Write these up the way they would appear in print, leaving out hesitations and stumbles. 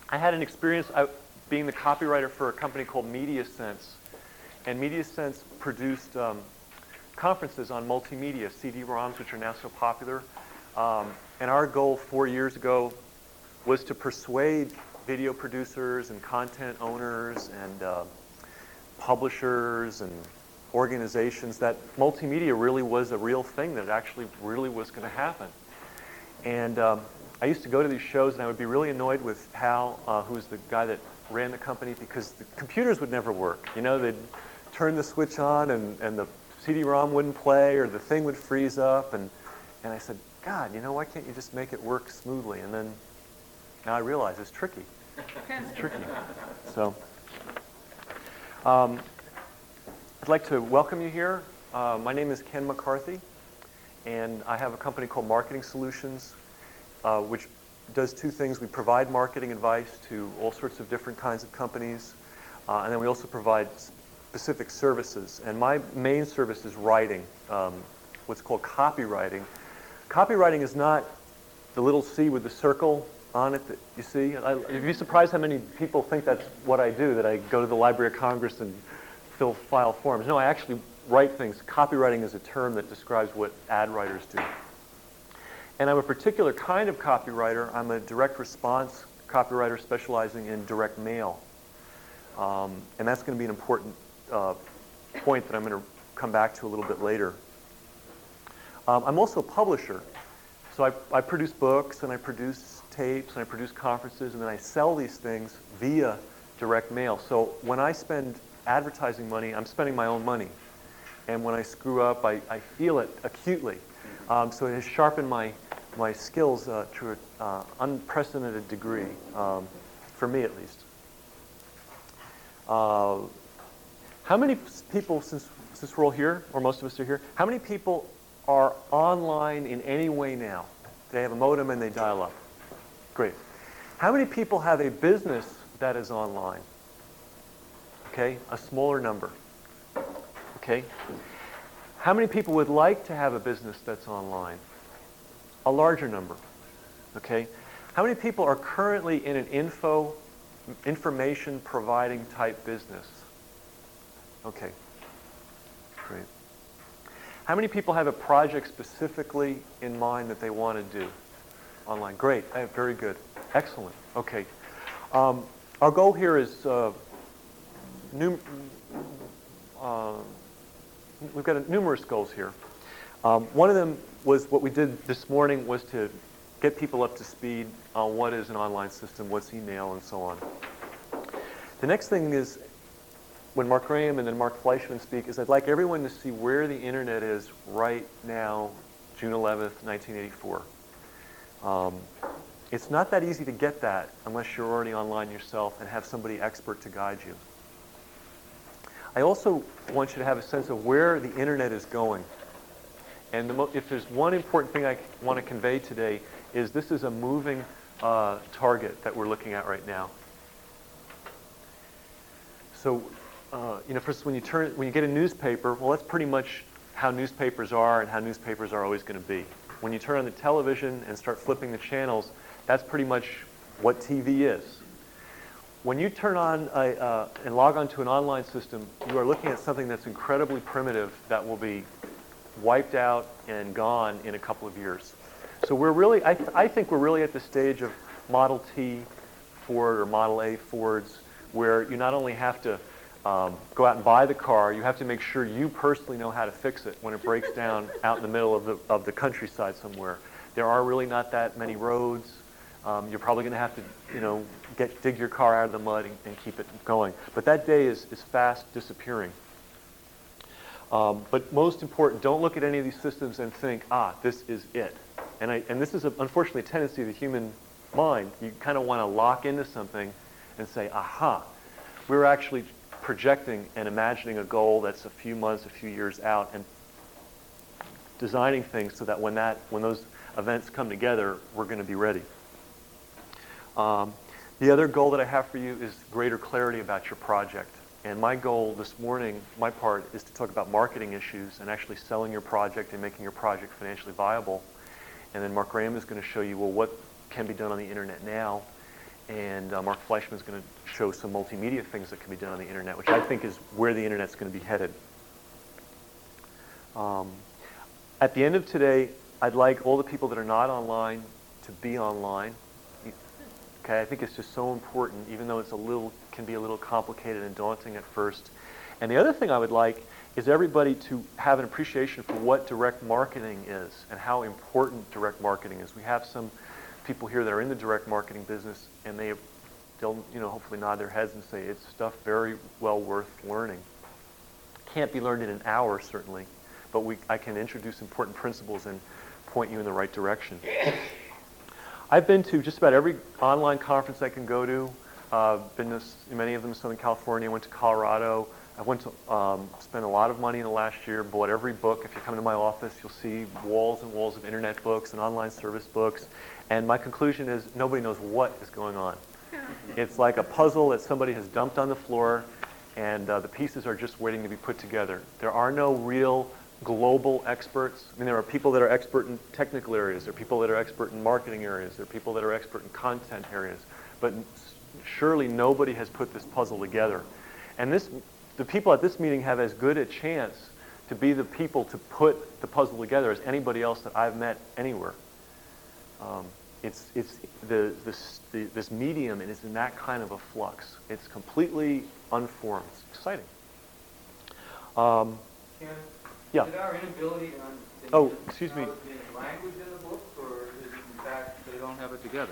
I had an experience being the copywriter for a company called MediaSense. And MediaSense produced conferences on multimedia, CD-ROMs, which are now so popular. And our goal 4 years ago was to persuade video producers and content owners and publishers and organizations that multimedia really was a real thing, that it actually really was going to happen. And I used to go to these shows, and I would be really annoyed with Hal, who was the guy that ran the company, because the computers would never work. You know, they'd turn the switch on, and the CD-ROM wouldn't play, or the thing would freeze up. And I said, God, you know, why can't you just make it work smoothly? And then now I realize it's tricky. It's tricky. So I'd like to welcome you here. My name is Ken McCarthy, and I have a company called Marketing Solutions, which does two things. We provide marketing advice to all sorts of different kinds of companies, and then we also provide specific services. And my main service is writing, what's called copywriting. Copywriting is not the little C with the circle on it that you see. You'd be surprised how many people think that's what I do, that I go to the Library of Congress and file forms. No, I actually write things. Copywriting is a term that describes what ad writers do. And I'm a particular kind of copywriter. I'm a direct response copywriter specializing in direct mail. And that's going to be an important point that I'm going to come back to a little bit later. I'm also a publisher. So I produce books, and I produce tapes, and I produce conferences, and then I sell these things via direct mail. So when I spend advertising money, I'm spending my own money. And when I screw up, I feel it acutely. So it has sharpened my skills to an unprecedented degree, for me at least. How many people, since we're all here, or most of us are here, how many people are online in any way now? They have a modem and they dial up. Great. How many people have a business that is online? Okay, a smaller number. Okay. How many people would like to have a business that's online? A larger number. Okay. How many people are currently in an information providing type business? Okay. Great. How many people have a project specifically in mind that they want to do online? Great. Very good. Excellent. Okay. Our goal here is we've got numerous goals here. One of them was what we did this morning was to get people up to speed on what is an online system, what's email, and so on. The next thing is, when Mark Graham and then Mark Fleischman speak, is I'd like everyone to see where the internet is right now, June 11th, 1984. It's not that easy to get that unless you're already online yourself and have somebody expert to guide you. I also want you to have a sense of where the internet is going. And if there's one important thing I want to convey today, is this is a moving target that we're looking at right now. So, first when you get a newspaper, well, that's pretty much how newspapers are and how newspapers are always going to be. When you turn on the television and start flipping the channels, that's pretty much what TV is. When you turn on and log onto an online system, you are looking at something that's incredibly primitive that will be wiped out and gone in a couple of years. So we're really, I think we're really at the stage of Model T Ford or Model A Fords, where you not only have to go out and buy the car, you have to make sure you personally know how to fix it when it breaks down out in the middle of the countryside somewhere. There are really not that many roads. You're probably going to have to, dig your car out of the mud and keep it going. But that day is fast disappearing. But most important, don't look at any of these systems and think, this is it. And this is unfortunately a tendency of the human mind. You kind of want to lock into something and say, aha. We're actually projecting and imagining a goal that's a few months, a few years out, and designing things so that when those events come together, we're going to be ready. The other goal that I have for you is greater clarity about your project. And my goal this morning, my part, is to talk about marketing issues and actually selling your project and making your project financially viable. And then Mark Graham is going to show you, well, what can be done on the internet now. And Mark Fleischman is going to show some multimedia things that can be done on the internet, which I think is where the internet's going to be headed. At the end of today, I'd like all the people that are not online to be online. Okay, I think it's just so important, even though it's can be a little complicated and daunting at first. And the other thing I would like is everybody to have an appreciation for what direct marketing is and how important direct marketing is. We have some people here that are in the direct marketing business, and they'll hopefully nod their heads and say it's stuff very well worth learning. Can't be learned in an hour, certainly, but I can introduce important principles and point you in the right direction. I've been to just about every online conference I can go to. Been to many of them in Southern California. Went to Colorado. I went to spent a lot of money in the last year. Bought every book. If you come to my office, you'll see walls and walls of internet books and online service books. And my conclusion is nobody knows what is going on. It's like a puzzle that somebody has dumped on the floor, and the pieces are just waiting to be put together. There are no real global experts. I mean, there are people that are expert in technical areas. There are people that are expert in marketing areas. There are people that are expert in content areas. But surely nobody has put this puzzle together. And the people at this meeting have as good a chance to be the people to put the puzzle together as anybody else that I've met anywhere. This medium is in that kind of a flux. It's completely unformed. It's exciting. Yeah. Is it our inability to understand the language in the books, or is it in fact they don't have it together?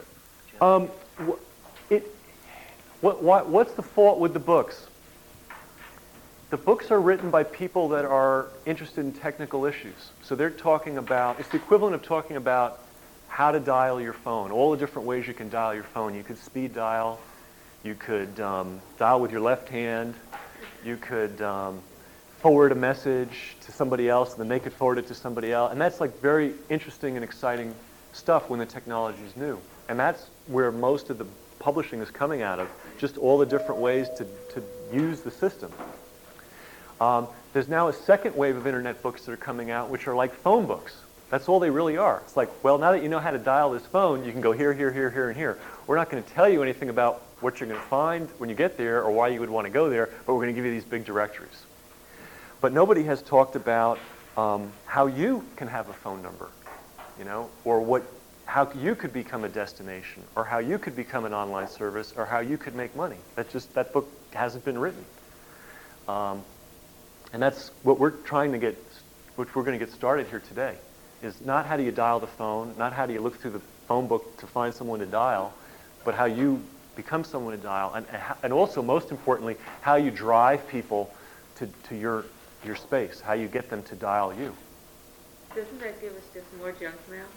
What's the fault with the books? The books are written by people that are interested in technical issues. So they're talking about, it's the equivalent of talking about how to dial your phone, all the different ways you can dial your phone. You could speed dial, you could dial with your left hand, you could forward a message to somebody else, and then they could forward it to somebody else. And that's like very interesting and exciting stuff when the technology is new. And that's where most of the publishing is coming out of, just all the different ways to use the system. There's now a second wave of internet books that are coming out, which are like phone books. That's all they really are. It's like, well, now that you know how to dial this phone, you can go here, here, here, here, and here. We're not going to tell you anything about what you're going to find when you get there or why you would want to go there, but we're going to give you these big directories. But nobody has talked about how you can have a phone number, or how you could become a destination, or how you could become an online service, or how you could make money. That book hasn't been written. And that's what we're trying to which we're going to get started here today, is not how do you dial the phone, not how do you look through the phone book to find someone to dial, but how you become someone to dial, and also, most importantly, how you drive people to your space, how you get them to dial you. Doesn't that give us just more junk mail?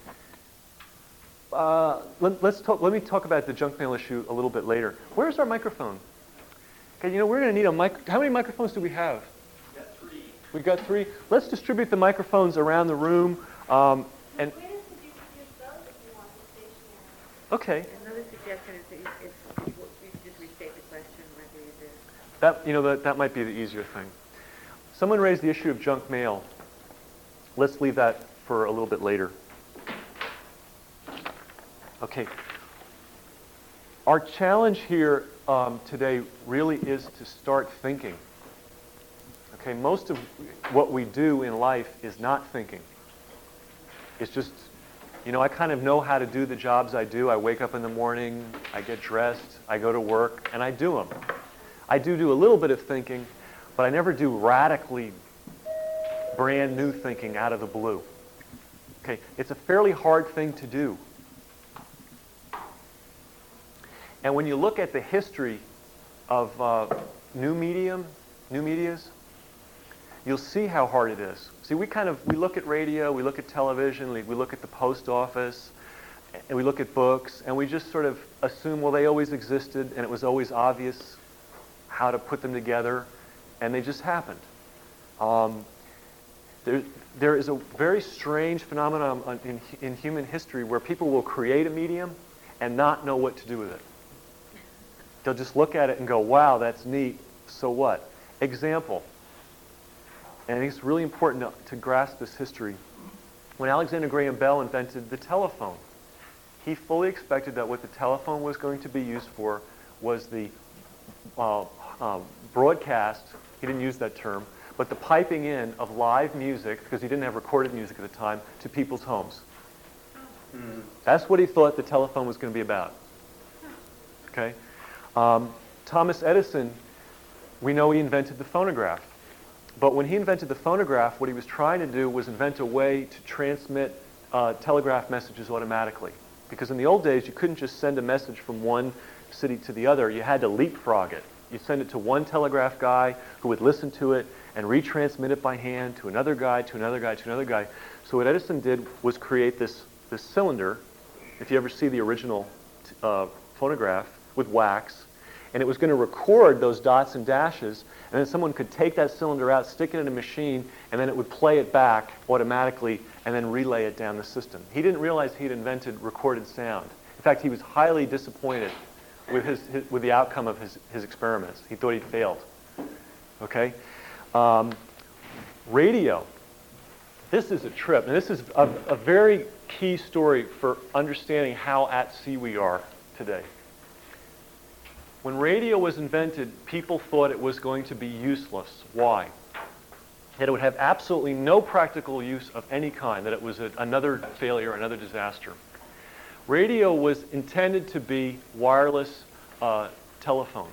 Let me talk about the junk mail issue a little bit later. Where's our microphone? Okay, we're going to need a mic. How many microphones do we have? We got 3. We've got 3. Let's distribute the microphones around the room. Where could you produce those if you want the stationary? Okay. Another suggestion is that you should just restate the question whether you did. That might be the easier thing. Someone raised the issue of junk mail. Let's leave that for a little bit later. Okay. Our challenge here today really is to start thinking. Okay, most of what we do in life is not thinking. It's just, I kind of know how to do the jobs I do. I wake up in the morning, I get dressed, I go to work, and I do them. I do a little bit of thinking, but I never do radically brand new thinking out of the blue. Okay, it's a fairly hard thing to do. And when you look at the history of new medias, you'll see how hard it is. See, we look at radio, we look at television, we look at the post office, and we look at books, and we just sort of assume, well, they always existed, and it was always obvious how to put them together, and they just happened. There is a very strange phenomenon in human history where people will create a medium and not know what to do with it. They'll just look at it and go, wow, that's neat, so what? Example, and I think it's really important to grasp this history. When Alexander Graham Bell invented the telephone, He fully expected that what the telephone was going to be used for was the broadcast, he didn't use that term, but the piping in of live music, because he didn't have recorded music at the time, to people's homes. That's what he thought the telephone was going to be about. Okay? Thomas Edison, we know he invented the phonograph. But when he invented the phonograph, what he was trying to do was invent a way to transmit telegraph messages automatically. Because in the old days, you couldn't just send a message from one city to the other. You had to leapfrog it. You'd send it to one telegraph guy who would listen to it and retransmit it by hand to another guy, to another guy, to another guy. So what Edison did was create this cylinder, if you ever see the original phonograph, with wax, and it was going to record those dots and dashes, and then someone could take that cylinder out, stick it in a machine, and then it would play it back automatically and then relay it down the system. He didn't realize he'd invented recorded sound. In fact, he was highly disappointed with the outcome of his experiments. He thought he'd failed. Okay? Radio. This is a trip, and this is a very key story for understanding how at sea we are today. When radio was invented, people thought it was going to be useless. Why? That it would have absolutely no practical use of any kind, that it was another failure, another disaster. Radio was intended to be wireless telephone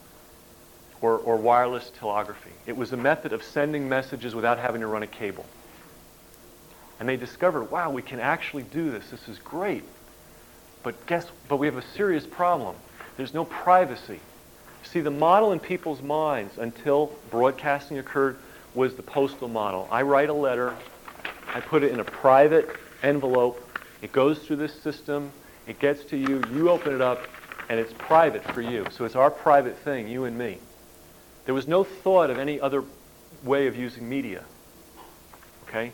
or wireless telegraphy. It was a method of sending messages without having to run a cable. And they discovered, wow, we can actually do this. This is great. But we have a serious problem. There's no privacy. See, the model in people's minds until broadcasting occurred was the postal model. I write a letter, I put it in a private envelope, it goes through this system, it gets to you, you open it up, and it's private for you. So it's our private thing, you and me. There was no thought of any other way of using media. Okay?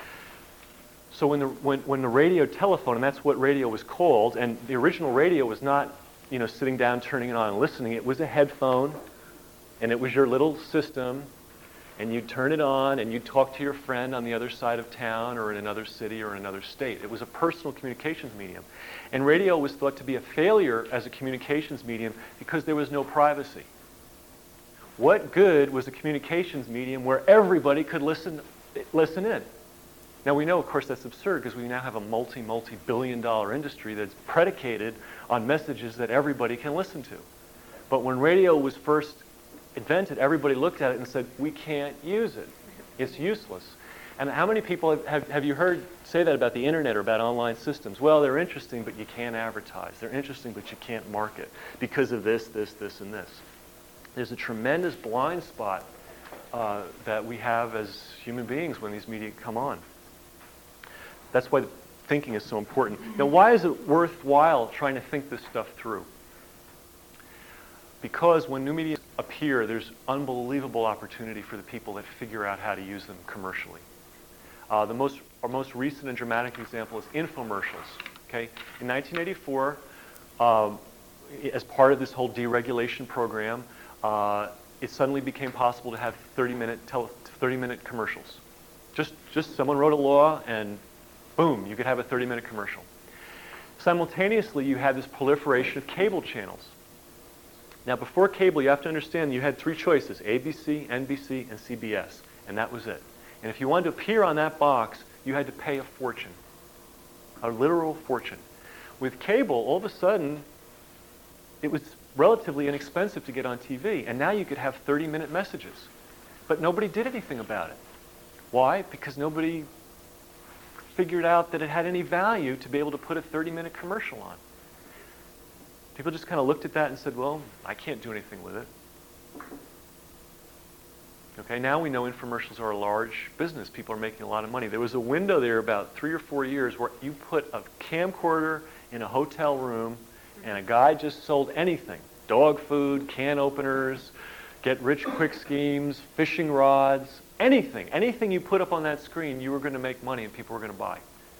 So when the radio telephone, and that's what radio was called, and the original radio was not, sitting down, turning it on and listening. It was a headphone, and it was your little system, and you'd turn it on, and you'd talk to your friend on the other side of town or in another city or in another state. It was a personal communications medium. And radio was thought to be a failure as a communications medium because there was no privacy. What good was a communications medium where everybody could listen in? Now we know, of course, that's absurd because we now have a multi-billion-dollar industry that's predicated on messages that everybody can listen to. But when radio was first invented, everybody looked at it and said, we can't use it. It's useless. And how many people have you heard say that about the internet or about online systems? Well, they're interesting, but you can't advertise. They're interesting, but you can't market because of this, this, and this. There's a tremendous blind spot that we have as human beings when these media come on. That's why thinking is so important. Now, why is it worthwhile trying to think this stuff through? Because when new media appear, there's unbelievable opportunity for the people that figure out how to use them commercially. Our most recent and dramatic example is infomercials. Okay? In 1984, as part of this whole deregulation program, it suddenly became possible to have 30-minute commercials. Just someone wrote a law and boom, you could have a 30-minute commercial. Simultaneously, you had this proliferation of cable channels. Now, before cable, you have to understand you had three choices: ABC, NBC, and CBS, and that was it. And if you wanted to appear on that box, you had to pay a fortune, a literal fortune. With cable, all of a sudden, it was relatively inexpensive to get on TV, and now you could have 30-minute messages. But nobody did anything about it. Why? Because nobody figured out that it had any value to be able to put a 30-minute commercial on. People just kind of looked at that and said, well, I can't do anything with it. Okay, now we know infomercials are a large business. People are making a lot of money. There was a window there about 3 or 4 years where you put a camcorder in a hotel room and a guy just sold anything. Dog food, can openers, get-rich-quick schemes, fishing rods, anything. Anything you put up on that screen, you were going to make money and people were going to buy.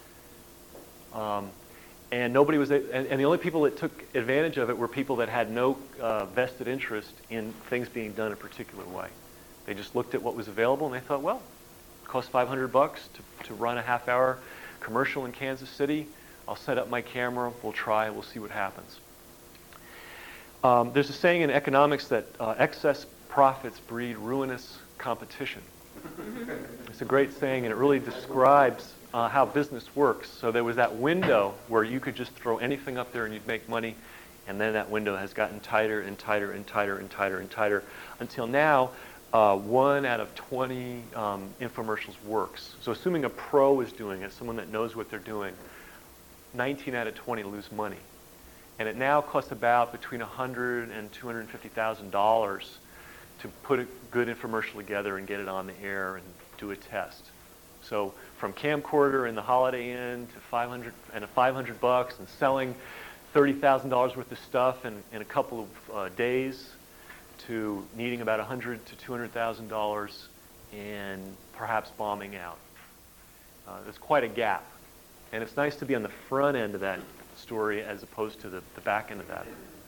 And nobody was, and the only people that took advantage of it were people that had no vested interest in things being done a particular way. They just looked at what was available and they thought, well, it costs $500 to run a half-hour commercial in Kansas City. I'll set up my camera, we'll try, we'll see what happens. There's a saying in economics that excess profits breed ruinous competition. It's a great saying, and it really describes how business works. So there was that window where you could just throw anything up there and you'd make money, and then that window has gotten tighter and tighter and tighter and tighter and tighter until now 1 out of 20 infomercials works. So assuming a pro is doing it, someone that knows what they're doing, 19 out of 20 lose money. And it now costs about between $100,000 and $250,000 to put a good infomercial together and get it on the air and do a test. So from camcorder in the Holiday Inn to $500 and selling $30,000 worth of stuff in a couple of days to needing about $100,000 to $200,000 and perhaps bombing out. There's quite a gap. And it's nice to be on the front end of that story as opposed to the back end of that.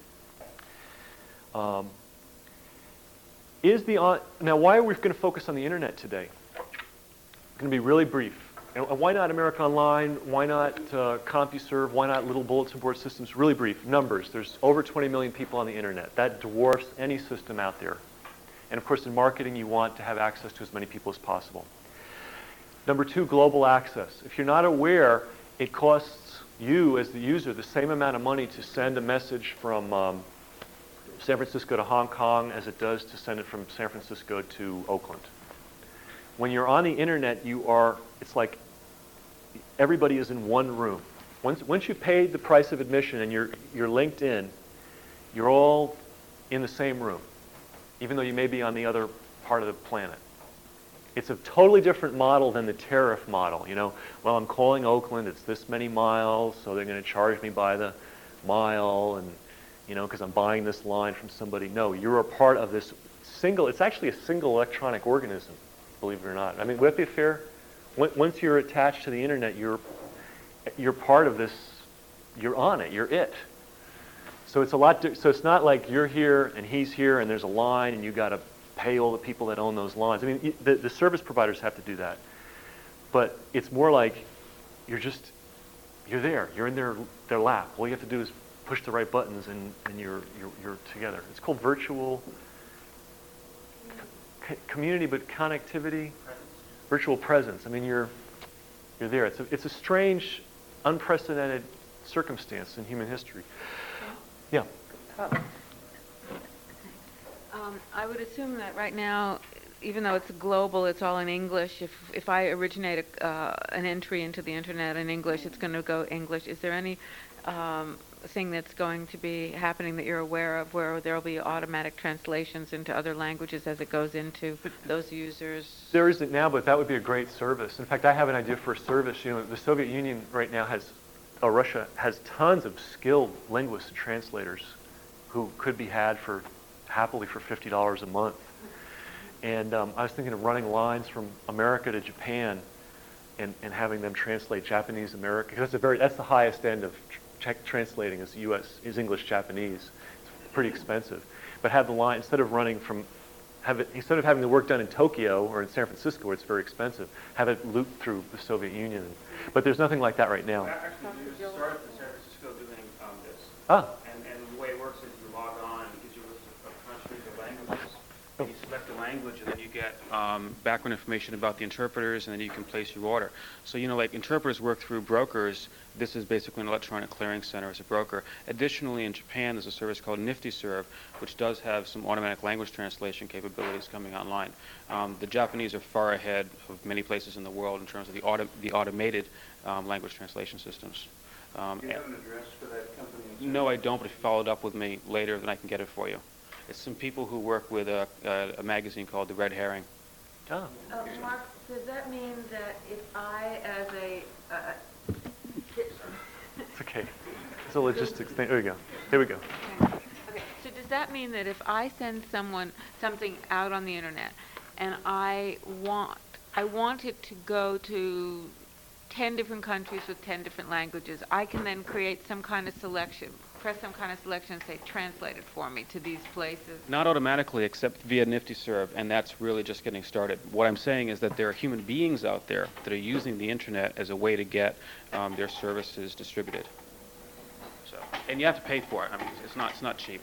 Now, why are we going to focus on the internet today? It's going to be really brief. And why not America Online? Why not CompuServe? Why not little bulletin board systems? Really brief. Numbers. There's over 20 million people on the internet. That dwarfs any system out there. And of course, in marketing, you want to have access to as many people as possible. Number 2, global access. If you're not aware, it costs you as the user the same amount of money to send a message from San Francisco to Hong Kong as it does to send it from San Francisco to Oakland. When you're on the internet, it's like everybody is in one room. Once you've paid the price of admission and you're linked in, you're all in the same room, even though you may be on the other part of the planet. It's a totally different model than the tariff model. Well, I'm calling Oakland, it's this many miles, so they're going to charge me by the mile, and because I'm buying this line from somebody. No, you're a part of this it's actually a single electronic organism, believe it or not. I mean, would that be fair? Once you're attached to the internet, you're part of this, you're on it, you're it. So it's so it's not like you're here and he's here and there's a line and you got to pay all the people that own those lines. I mean, the service providers have to do that. But it's more like you're there. You're in their lap. All you have to do is push the right buttons and you're together. It's called virtual community, but connectivity, virtual presence. I mean, you're there. It's a strange, unprecedented circumstance in human history. Yeah. I would assume that right now, even though it's global, it's all in English. If I originate an entry into the internet in English, it's going to go English. Is there any thing that's going to be happening that you're aware of where there will be automatic translations into other languages as it goes into those users? There isn't now, but that would be a great service. In fact, I have an idea for a service. The Soviet Union right now Russia has tons of skilled linguists and translators who could be had happily for $50 a month. And I was thinking of running lines from America to Japan and having them translate Japanese American, because that's the highest end of translating is English Japanese. It's pretty expensive. But have the line, instead of having the work done in Tokyo or in San Francisco where it's very expensive, have it loop through the Soviet Union. But there's nothing like that right now. Actually, you started in San Francisco doing this. Ah. And the way it works is you log on and it gives you a list of countries or languages. And you select the language and then you get background information about the interpreters, and then you can place your order. So, like interpreters work through brokers. This is basically an electronic clearing center as a broker. Additionally, in Japan, there's a service called NiftyServe, which does have some automatic language translation capabilities coming online. The Japanese are far ahead of many places in the world in terms of the automated language translation systems. Do you have an address for that company? No, I don't, but if you followed up with me later, then I can get it for you. It's some people who work with a magazine called The Red Herring. Oh. Mark, does that mean that if I, as a... It's okay. It's a logistics thing. There we go. Here we go. Okay. So does that mean that if I send someone something out on the internet and I want it to go to 10 different countries with 10 different languages, I can then create some kind of selection press some kind of selection and say, translate it for me to these places? Not automatically, except via NiftyServe, and that's really just getting started. What I'm saying is that there are human beings out there that are using the internet as a way to get their services distributed. So, and you have to pay for it. I mean, it's not cheap.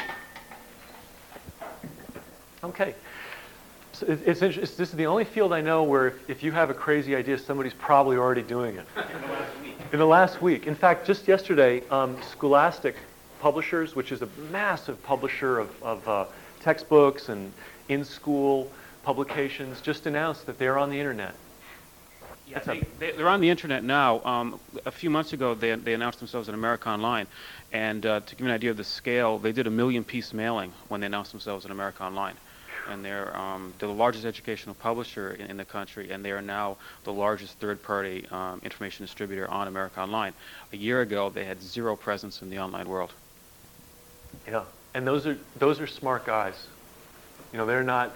Okay. So it's interesting. This is the only field I know where if you have a crazy idea, somebody's probably already doing it. In the last week. In the last week. In fact, just yesterday, Scholastic Publishers, which is a massive publisher of textbooks and in-school publications, just announced that they're on the internet. Yeah, They're on the internet now. A few months ago, they announced themselves at America Online. And to give you an idea of the scale, they did a 1 million-piece mailing when they announced themselves at America Online. And they're the largest educational publisher in the country, and they are now the largest third-party information distributor on America Online. A year ago, they had zero presence in the online world. Yeah, and those are smart guys. You know, they're not.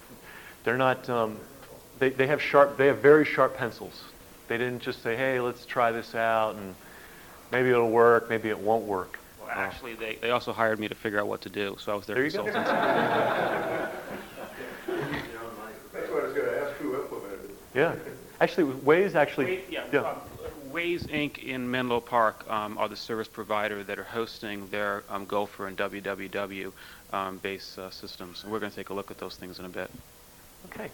They have very sharp pencils. They didn't just say, hey, let's try this out, and maybe it'll work, maybe it won't work. Well, actually, they also hired me to figure out what to do, so I was their There you go. consultant. That's what I was going to ask, who implemented it? Yeah, actually, Waze actually. Waze Inc. in Menlo Park are the service provider that are hosting their Gopher and WWW based systems. And we're going to take a look at those things in a bit. Okay.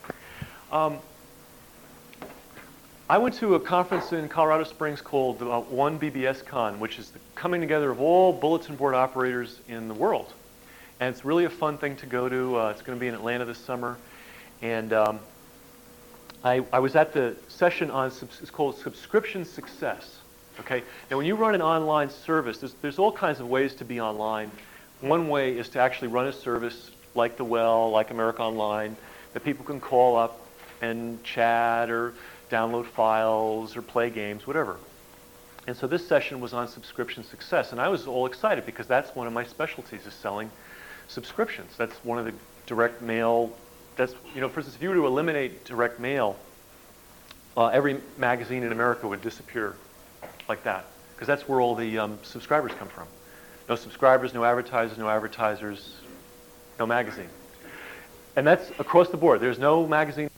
I went to a conference in Colorado Springs called One BBS Con, which is the coming together of all bulletin board operators in the world. And it's really a fun thing to go to. It's going to be in Atlanta this summer. And I was at the session on, it's called Subscription Success. Okay. Now, when you run an online service, there's all kinds of ways to be online. One way is to actually run a service like The Well, like America Online, that people can call up and chat or download files or play games, whatever. And so this session was on subscription success, and I was all excited because that's one of my specialties, is selling subscriptions. That's one of the direct mail. That's, you know, for instance, if you were to eliminate direct mail, every magazine in America would disappear like that, because that's where all the subscribers come from. No subscribers, no advertisers, no magazine. And that's across the board. There's no magazine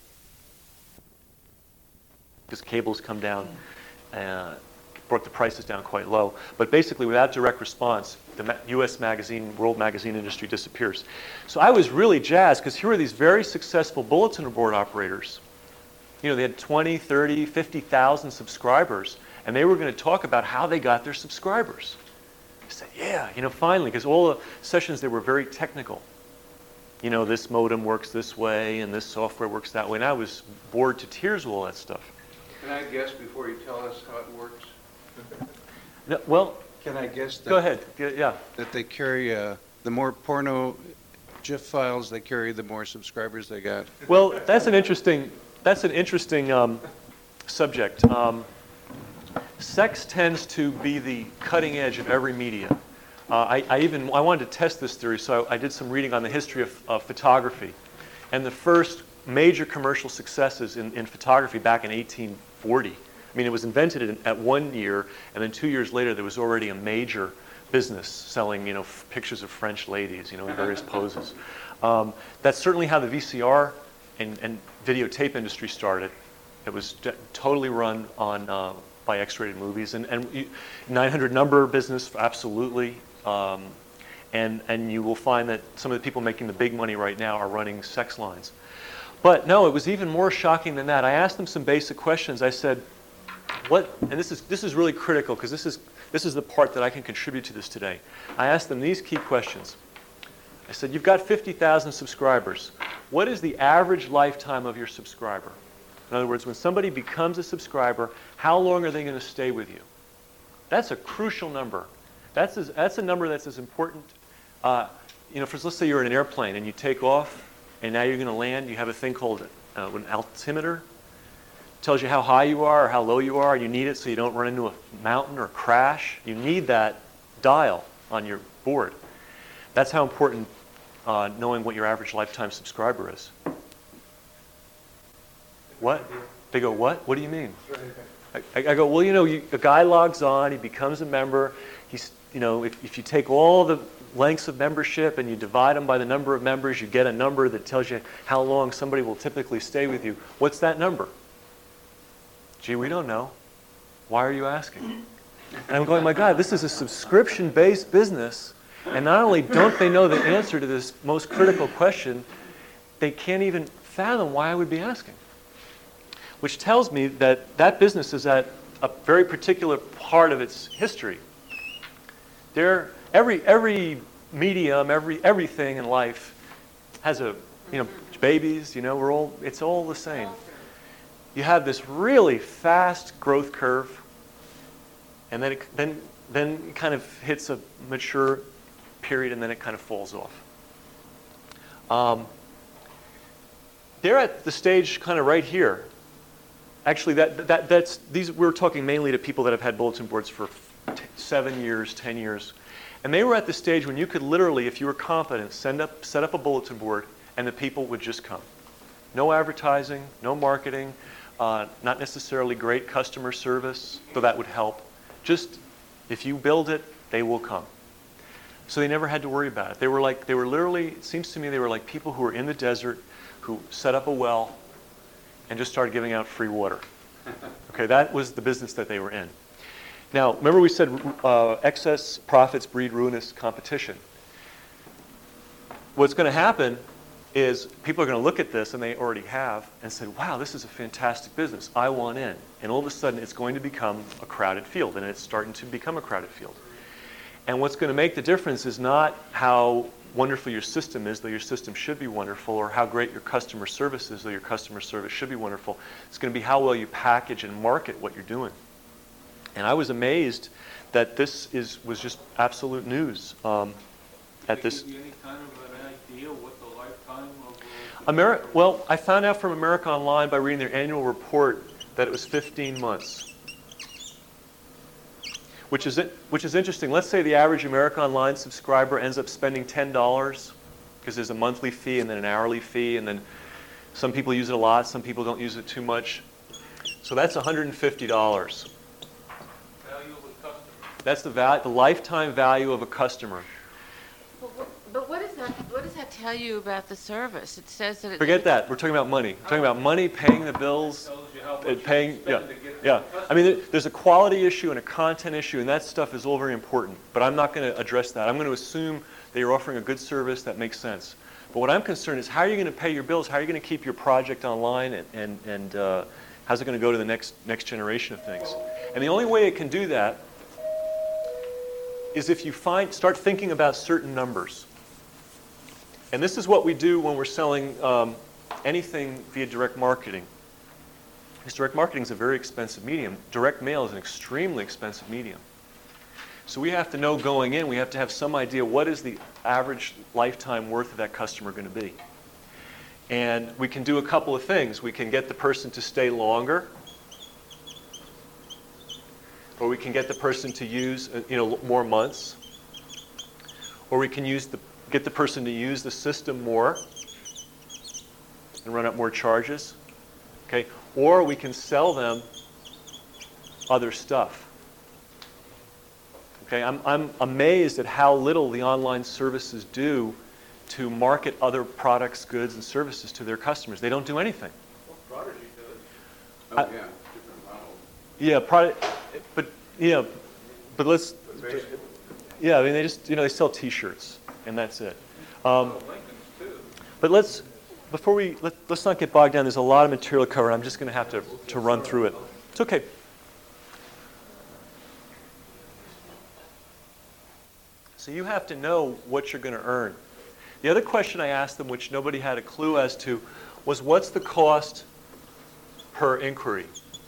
because cables come down, brought the prices down quite low. But basically, without direct response, the U.S. magazine, world magazine industry disappears. So I was really jazzed because here are these very successful bulletin board operators. You know, they had 20, 30, 50,000 subscribers, and they were going to talk about how they got their subscribers. I said, yeah, you know, finally, because all the sessions, they were very technical. You know, this modem works this way, and this software works that way, and I was bored to tears with all that stuff. Can I guess before you tell us how it works? No, well, Can I guess that? go ahead. Yeah. That they carry, the more porno GIF files they carry, the more subscribers they got. Well, that's an interesting subject. Sex tends to be the cutting edge of every media. I wanted to test this theory, so I did some reading on the history of photography. And the first major commercial successes in photography back in 1840. I mean, it was invented at 1 year, and then 2 years later, there was already a major business selling, you know, pictures of French ladies, you know, in various poses. That's certainly how the VCR and videotape industry started. It was totally run on by X-rated movies, and 900 number business, absolutely. And you will find that some of the people making the big money right now are running sex lines. But no, it was even more shocking than that. I asked them some basic questions. I said, what, and this is really critical because this is the part that I can contribute to this today. I asked them these key questions. I said, you've got 50,000 subscribers. What is the average lifetime of your subscriber? In other words, when somebody becomes a subscriber, how long are they going to stay with you? That's a crucial number. That's a number that's as important. You know, let's say you're in an airplane and you take off, and now you're going to land. You have a thing called an altimeter. Tells you how high you are or how low you are. You need it so you don't run into a mountain or crash. You need that dial on your board. That's how important knowing what your average lifetime subscriber is. What? They go, what? What do you mean? I go, well, you know, a guy logs on, he becomes a member, if you take all the lengths of membership and you divide them by the number of members, you get a number that tells you how long somebody will typically stay with you. What's that number? Gee, we don't know. Why are you asking? And I'm going, my God, this is a subscription-based business, and not only don't they know the answer to this most critical question, they can't even fathom why I would be asking. Which tells me that that business is at a very particular part of its history. Every medium, everything in life has babies, it's all the same. You have this really fast growth curve, and then it kind of hits a mature period, and then it kind of falls off. They're at the stage kind of right here. Actually, we're talking mainly to people that have had bulletin boards for 7 years, 10 years. And they were at the stage when you could literally, if you were confident, set up a bulletin board and the people would just come. No advertising, no marketing, not necessarily great customer service, though that would help. Just, if you build it, they will come. So they never had to worry about it. They were literally, it seems to me, they were like people who were in the desert, who set up a well and just started giving out free water. Okay, that was the business that they were in. Now, remember we said excess profits breed ruinous competition. What's going to happen is people are going to look at this, and they already have, and say, wow, this is a fantastic business. I want in. And all of a sudden, it's going to become a crowded field, and it's starting to become a crowded field. And what's going to make the difference is not how wonderful your system is, though your system should be wonderful, or how great your customer service is, though your customer service should be wonderful. It's going to be how well you package and market what you're doing. And I was amazed that this was just absolute news. At this. Give you any kind of an idea what the lifetime of Well, I found out from America Online by reading their annual report that it was 15 months. Which is interesting. Let's say the average America Online subscriber ends up spending $10, because there's a monthly fee and then an hourly fee, and then some people use it a lot, some people don't use it too much. So that's $150. value of a customer. That's the lifetime value of a customer. But what does that tell you about the service? It says that Forget that. We're talking about money. We're talking about money, paying the bills, Tells you how much paying. you Yeah, spend to get yeah. the I mean, there's a quality issue and a content issue, and that stuff is all very important. But I'm not going to address that. I'm going to assume that you're offering a good service that makes sense. But what I'm concerned is how are you going to pay your bills? How are you going to keep your project online, and how's it going to go to the next generation of things? And the only way it can do that is if you start thinking about certain numbers. And this is what we do when we're selling anything via direct marketing. Because direct marketing is a very expensive medium. Direct mail is an extremely expensive medium. So we have to know going in, we have to have some idea what is the average lifetime worth of that customer going to be. And we can do a couple of things. We can get the person to stay longer, or we can get the person to use more months, or we can get the person to use the system more and run up more charges. Okay? Or we can sell them other stuff. Okay? I'm amazed at how little the online services do to market other products, goods, and services to their customers. They don't do anything. Well, Prodigy does. Oh, yeah, different model. Yeah, but let's. Yeah, I mean they just they sell T-shirts and that's it. Lincoln's too. But let's not get bogged down. There's a lot of material to cover. I'm just going to have to run through it. It's okay. So you have to know what you're going to earn. The other question I asked them, which nobody had a clue as to, was what's the cost per inquiry?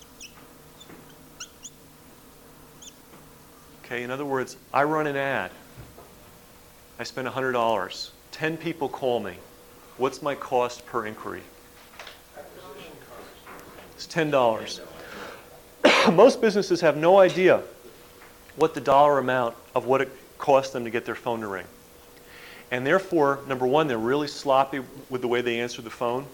Okay, in other words, I run an ad. I spend $100. 10 people call me. What's my cost per inquiry? It's $10. Most businesses have no idea what the dollar amount of what it costs them to get their phone to ring. And therefore, number one, they're really sloppy with the way they answer the phone.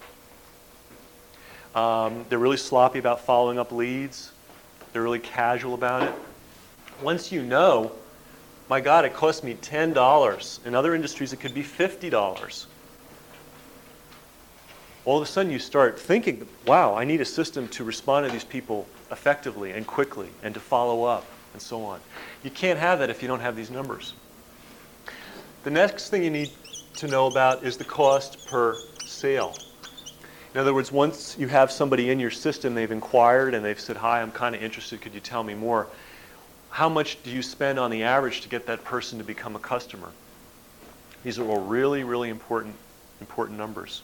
They're really sloppy about following up leads. They're really casual about it. Once you know My God, it cost me $10. In other industries, it could be $50. All of a sudden, you start thinking, wow, I need a system to respond to these people effectively and quickly and to follow up and so on. You can't have that if you don't have these numbers. The next thing you need to know about is the cost per sale. In other words, once you have somebody in your system, they've inquired and they've said, hi, I'm kind of interested, could you tell me more? How much do you spend on the average to get that person to become a customer? These are all really, really important numbers.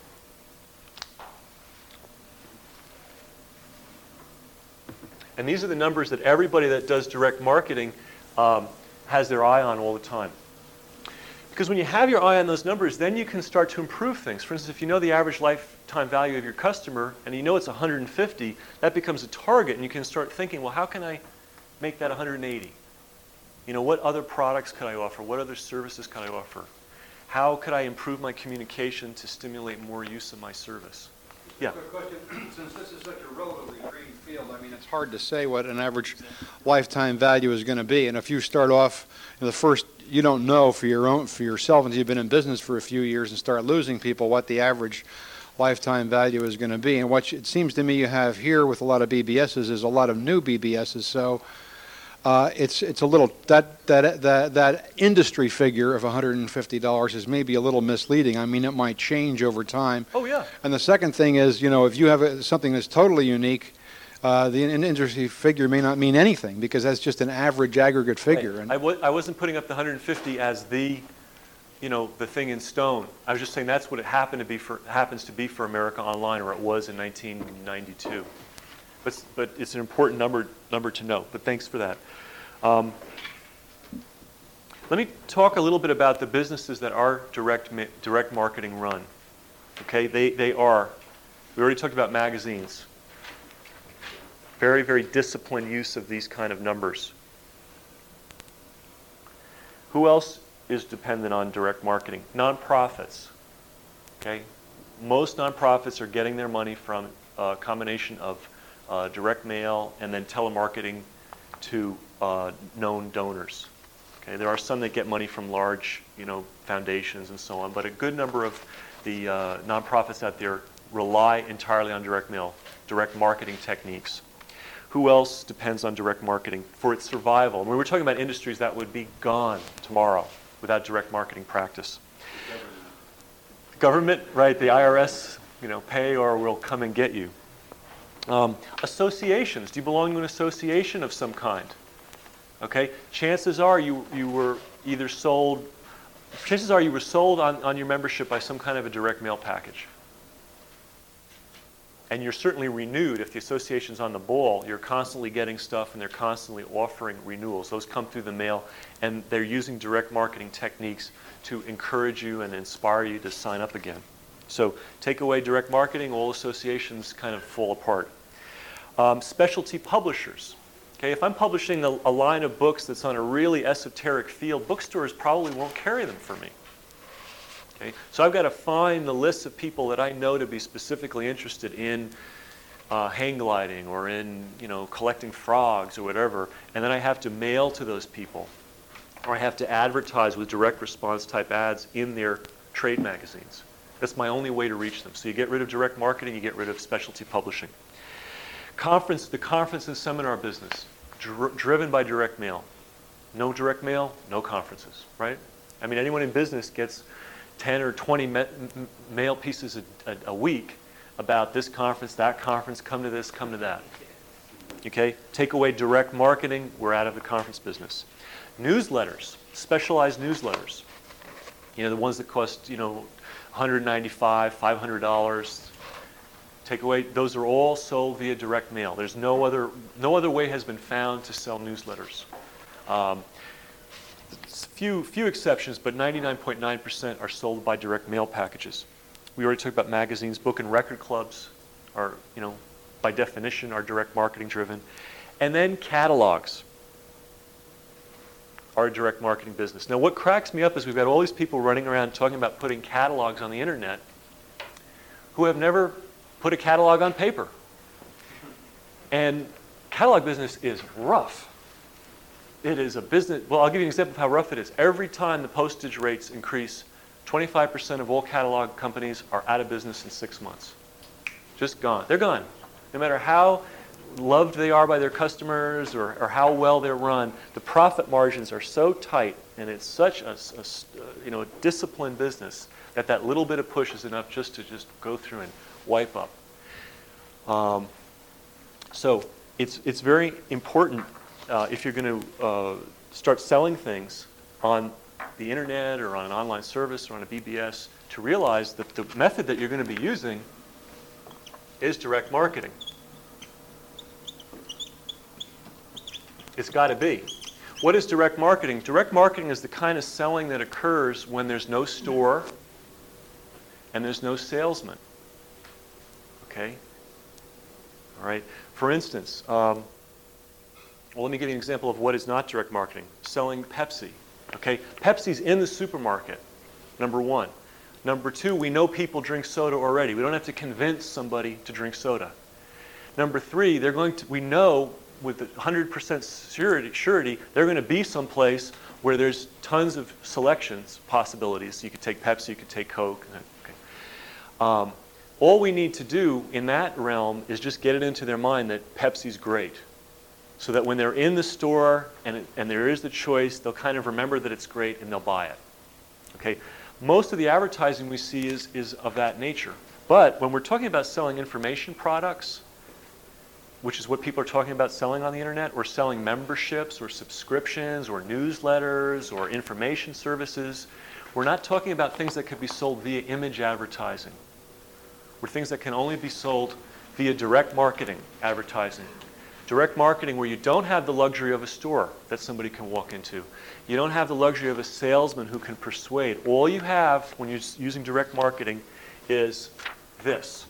And these are the numbers that everybody that does direct marketing has their eye on all the time. Because when you have your eye on those numbers, then you can start to improve things. For instance, if you know the average lifetime value of your customer and you know it's 150, that becomes a target and you can start thinking, well, how can I make that 180? You know, what other products could I offer? What other services could I offer? How could I improve my communication to stimulate more use of my service? Yeah. Quick question. Since this is such a relatively green field, I mean, it's hard to say what an average lifetime value is going to be. And if you start off in the first, you don't know for yourself until you've been in business for a few years and start losing people what the average lifetime value is going to be. And what it seems to me you have here with a lot of BBSs is a lot of new BBSs. So it's a little that industry figure of $150 is maybe a little misleading. I mean, it might change over time. Oh yeah. And the second thing is, you know, if you have something that's totally unique, the industry figure may not mean anything because that's just an average aggregate figure. Right. And I wasn't putting up the 150 as the, you know, the thing in stone. I was just saying that's what it happens to be for America Online, or it was in 1992. But it's an important number to know. But thanks for that. Let me talk a little bit about the businesses that our direct marketing run. Okay, they are. We already talked about magazines. Very, very disciplined use of these kind of numbers. Who else is dependent on direct marketing? Nonprofits. Okay, most nonprofits are getting their money from a combination of direct mail and then telemarketing to known donors. Okay, there are some that get money from large, you know, foundations and so on, but a good number of the nonprofits out there rely entirely on direct mail, direct marketing techniques. Who else depends on direct marketing for its survival? When we're talking about industries that would be gone tomorrow without direct marketing practice. Government, right? The IRS, you know, pay or we'll come and get you. Associations. Do you belong to an association of some kind? Okay. Chances are you were sold on your membership by some kind of a direct mail package. And you're certainly renewed if the association's on the ball. You're constantly getting stuff and they're constantly offering renewals. Those come through the mail and they're using direct marketing techniques to encourage you and inspire you to sign up again. So take away direct marketing, all associations kind of fall apart. Specialty publishers. Okay, if I'm publishing a line of books that's on a really esoteric field, bookstores probably won't carry them for me. Okay, so I've got to find the list of people that I know to be specifically interested in hang gliding or in, you know, collecting frogs or whatever, and then I have to mail to those people, or I have to advertise with direct response type ads in their trade magazines. That's my only way to reach them. So you get rid of direct marketing, you get rid of specialty publishing. The conference and seminar business, driven by direct mail. No direct mail, no conferences, right? I mean, anyone in business gets 10 or 20 mail pieces a week about this conference, that conference, come to this, come to that. Okay? Take away direct marketing, we're out of the conference business. Newsletters, specialized newsletters. You know, the ones that cost, you know, $195, $500. Take away, those are all sold via direct mail. There's no other way has been found to sell newsletters. Few exceptions, but 99.9% are sold by direct mail packages. We already talked about magazines. Book and record clubs are, you know, by definition, are direct marketing driven. And then catalogs are a direct marketing business. Now, what cracks me up is we've got all these people running around talking about putting catalogs on the internet who have never put a catalog on paper. And catalog business is rough. it is a business. Well, I'll give you an example of how rough it is. Every time the postage rates increase, 25% of all catalog companies are out of business in 6 months. Just gone. They're gone. No matter how loved they are by their customers or how well they're run, the profit margins are so tight, and it's such a disciplined business that that little bit of push is enough just to go through and wipe up. So it's very important if you're going to start selling things on the internet or on an online service or on a BBS to realize that the method that you're going to be using is direct marketing. It's got to be. What is direct marketing? Direct marketing is the kind of selling that occurs when there's no store and there's no salesman. Okay? All right. For instance, well, let me give you an example of what is not direct marketing. Selling Pepsi. Okay? Pepsi's in the supermarket, number one. Number two, we know people drink soda already. We don't have to convince somebody to drink soda. Number three, we know with 100% surety, they're going to be someplace where there's tons of selections, possibilities. You could take Pepsi, you could take Coke. Okay. All we need to do in that realm is just get it into their mind that Pepsi's great. So that when they're in the store and there is the choice, they'll kind of remember that it's great and they'll buy it. Okay. Most of the advertising we see is of that nature. But when we're talking about selling information products, which is what people are talking about selling on the internet, or selling memberships or subscriptions or newsletters or information services, we're not talking about things that could be sold via image advertising. We're things that can only be sold via direct marketing advertising. Direct marketing where you don't have the luxury of a store that somebody can walk into. You don't have the luxury of a salesman who can persuade. All you have when you're using direct marketing is this.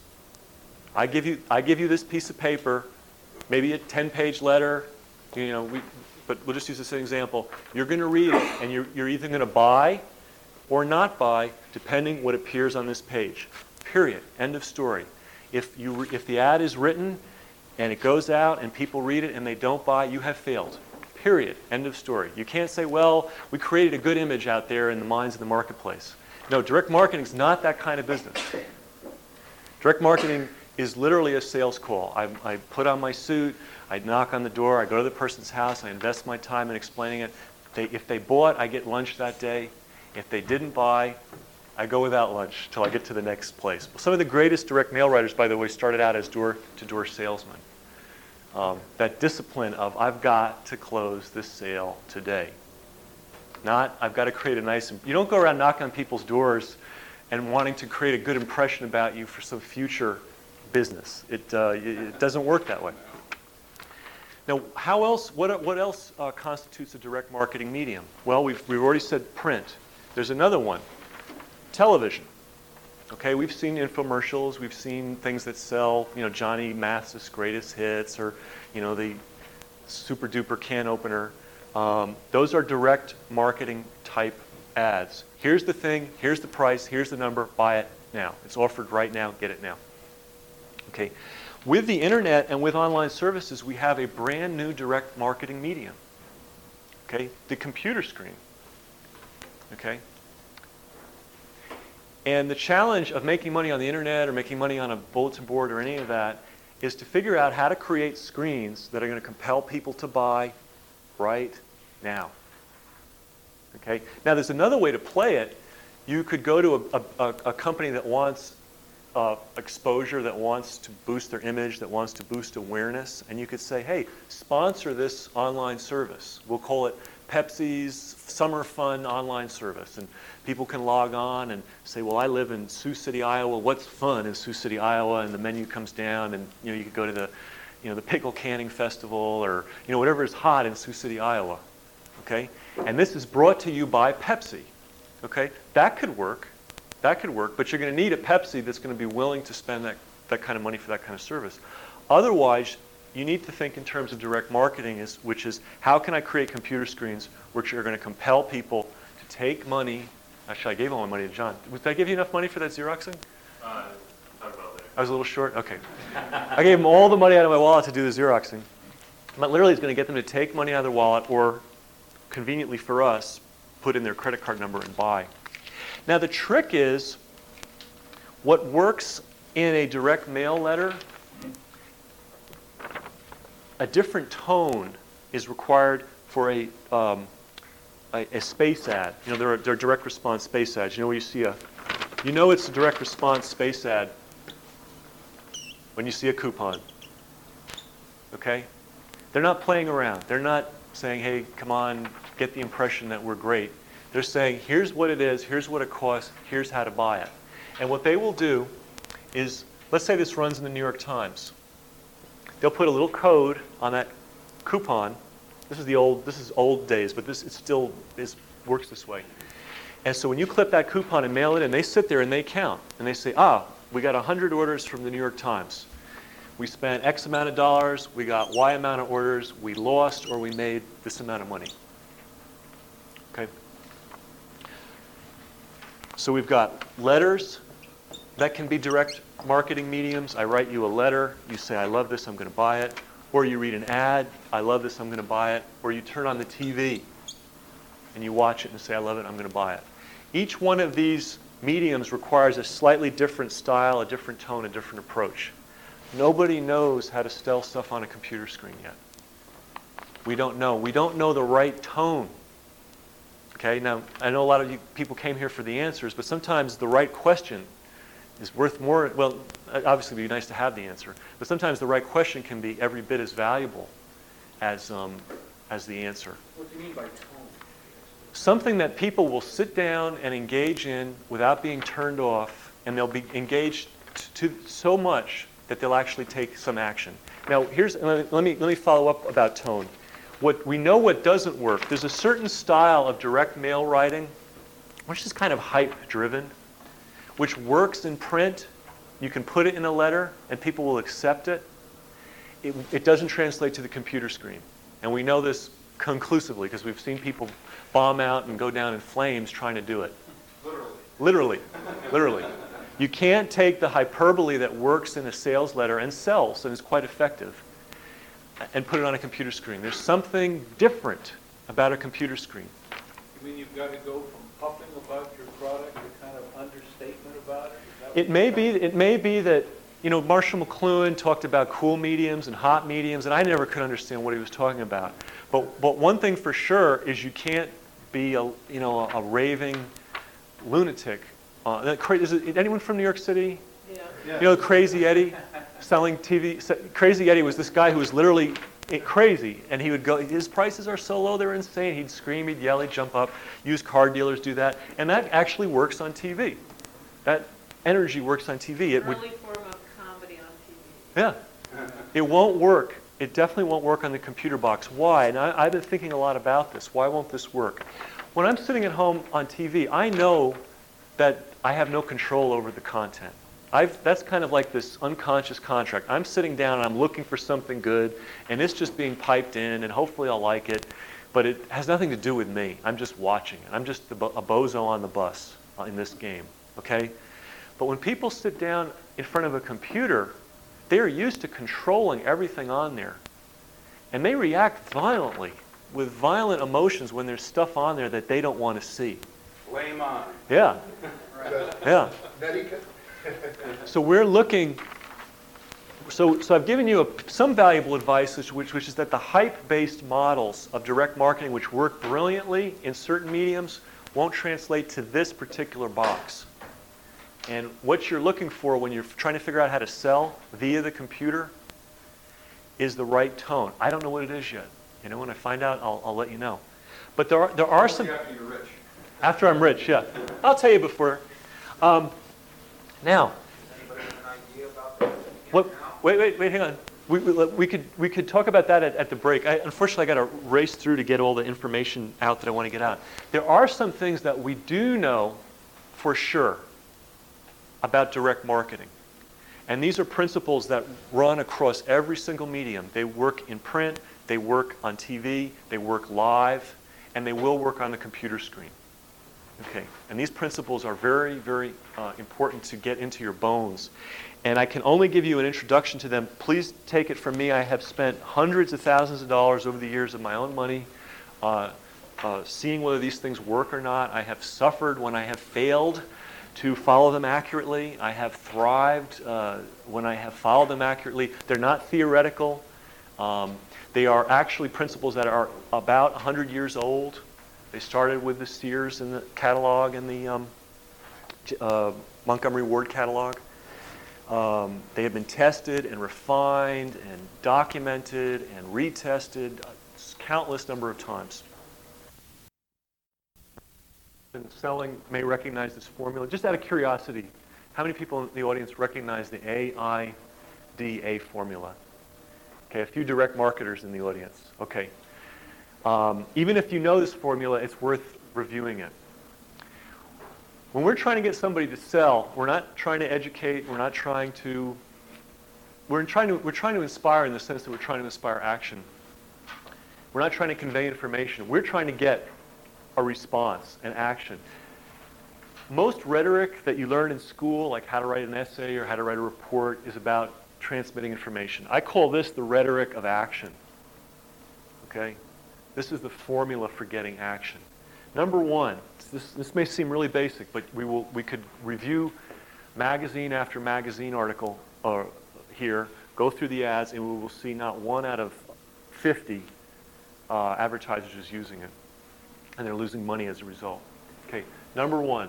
I give you this piece of paper, maybe a 10-page letter, but we'll just use this as an example. You're going to read it, and you're either going to buy or not buy, depending what appears on this page. Period. End of story. If the ad is written and it goes out and people read it and they don't buy, you have failed. Period. End of story. You can't say, well, we created a good image out there in the minds of the marketplace. No, direct marketing is not that kind of business. Direct marketing is literally a sales call. I put on my suit, I knock on the door, I go to the person's house, I invest my time in explaining it. If they bought, I get lunch that day. If they didn't buy, I go without lunch till I get to the next place. Well, some of the greatest direct mail writers, by the way, started out as door-to-door salesmen. That discipline of, I've got to close this sale today. Not, I've got to create a nice... You don't go around knocking on people's doors and wanting to create a good impression about you for some future business. It doesn't work that way. Now, what else constitutes a direct marketing medium? Well, we've already said print. There's another one, television. Okay, we've seen infomercials, we've seen things that sell, Johnny Mathis' greatest hits, or, the super duper can opener. Those are direct marketing type ads. Here's the thing, here's the price, here's the number, buy it now. It's offered right now, get it now. Okay. With the internet and with online services, we have a brand new direct marketing medium. Okay, the computer screen. Okay. And the challenge of making money on the internet or making money on a bulletin board or any of that is to figure out how to create screens that are going to compel people to buy right now. Okay. Now, there's another way to play it. You could go to a company that wants exposure, that wants to boost their image, that wants to boost awareness, and you could say, hey, sponsor this online service. We'll call it Pepsi's Summer Fun online service. And people can log on and say, well, I live in Sioux City, Iowa. What's fun in Sioux City, Iowa? And the menu comes down, and you could go to the pickle canning festival, or whatever is hot in Sioux City, Iowa. Okay? And this is brought to you by Pepsi. Okay? That could work. That could work, but you're going to need a Pepsi that's going to be willing to spend that kind of money for that kind of service. Otherwise, you need to think in terms of direct marketing, which is how can I create computer screens which are going to compel people to take money. Actually, I gave all my money to John. Did I give you enough money for that Xeroxing? Talk about that. I was a little short? Okay. I gave them all the money out of my wallet to do the Xeroxing. But literally, it's going to get them to take money out of their wallet or conveniently for us, put in their credit card number and buy. Now the trick is, what works in a direct mail letter, a different tone is required for a space ad. You know, there are direct response space ads. You know, where you see you know it's a direct response space ad when you see a coupon. Okay? They're not playing around. They're not saying, hey, come on, get the impression that we're great. They're saying, here's what it is, here's what it costs, here's how to buy it. And what they will do is, let's say this runs in the New York Times. They'll put a little code on that coupon. This is old days, but it still works this way. And so when you clip that coupon and mail it in, they sit there and they count. And they say, we got 100 orders from the New York Times. We spent X amount of dollars, we got Y amount of orders, we lost or we made this amount of money. Okay? So we've got letters that can be direct marketing mediums. I write you a letter, you say, I love this, I'm going to buy it. Or you read an ad, I love this, I'm going to buy it. Or you turn on the TV and you watch it and say, I love it, I'm going to buy it. Each one of these mediums requires a slightly different style, a different tone, a different approach. Nobody knows how to sell stuff on a computer screen yet. We don't know. We don't know the right tone. Okay, now I know a lot of you people came here for the answers, but sometimes the right question is worth more. Well, obviously it would be nice to have the answer, but sometimes the right question can be every bit as valuable as the answer. What do you mean by tone? Something that people will sit down and engage in without being turned off, and they'll be engaged to so much that they'll actually take some action. Now, let me follow up about tone. We know what doesn't work. There's a certain style of direct mail writing, which is kind of hype-driven, which works in print. You can put it in a letter, and people will accept it. It doesn't translate to the computer screen. And we know this conclusively because we've seen people bomb out and go down in flames trying to do it. Literally. Literally. You can't take the hyperbole that works in a sales letter and sells and is quite effective and put it on a computer screen. There's something different about a computer screen. You mean you've got to go from puffing about your product to kind of understatement about it? It may be that, you know, Marshall McLuhan talked about cool mediums and hot mediums, and I never could understand what he was talking about. But one thing for sure is you can't be a raving lunatic. Is it anyone from New York City? Yeah. You know, Crazy Eddie selling TV. Crazy Eddie was this guy who was literally crazy, and he would go, his prices are so low, they're insane. He'd scream, he'd yell, he'd jump up. Used car dealers do that, and that actually works on TV. That energy works on TV. Early form of comedy on TV. Yeah. It won't work. It definitely won't work on the computer box. Why? And I've been thinking a lot about this. Why won't this work? When I'm sitting at home on TV, I know that I have no control over the content. That's kind of like this unconscious contract. I'm sitting down and I'm looking for something good, and it's just being piped in, and hopefully I'll like it, but it has nothing to do with me. I'm just watching it. I'm just a bozo on the bus in this game, okay? But when people sit down in front of a computer, they're used to controlling everything on there, and they react violently with violent emotions when there's stuff on there that they don't want to see. Blame on. Yeah. Yeah. So we're looking. So I've given you some valuable advice, which is that the hype-based models of direct marketing, which work brilliantly in certain mediums, won't translate to this particular box. And what you're looking for when you're trying to figure out how to sell via the computer is the right tone. I don't know what it is yet. You know, when I find out, I'll let you know. But there are some. After you're rich. After I'm rich, yeah. I'll tell you before. Now. What? Wait, hang on. We could talk about that at the break. Unfortunately, I got to race through to get all the information out that I want to get out. There are some things that we do know for sure about direct marketing. And these are principles that run across every single medium. They work in print, they work on TV, they work live, and they will work on the computer screen. Okay, and these principles are very, very important to get into your bones. And I can only give you an introduction to them. Please take it from me. I have spent hundreds of thousands of dollars over the years of my own money seeing whether these things work or not. I have suffered when I have failed to follow them accurately. I have thrived when I have followed them accurately. They're not theoretical. They are actually principles that are about 100 years old. They started with the Sears and the catalog and the Montgomery Ward catalog. They have been tested and refined and documented and retested countless number of times. And selling may recognize this formula. Just out of curiosity, how many people in the audience recognize the AIDA formula? Okay, a few direct marketers in the audience. Okay. Even if you know this formula, it's worth reviewing it. When we're trying to get somebody to sell, we're not trying to educate, we're trying to inspire in the sense that we're trying to inspire action. We're not trying to convey information. We're trying to get a response, an action. Most rhetoric that you learn in school, like how to write an essay or how to write a report, is about transmitting information. I call this the rhetoric of action. Okay? This is the formula for getting action. Number one, this may seem really basic, but we could review magazine after magazine article here, go through the ads, and we will see not one out of 50 advertisers is using it. And they're losing money as a result. Okay, number one,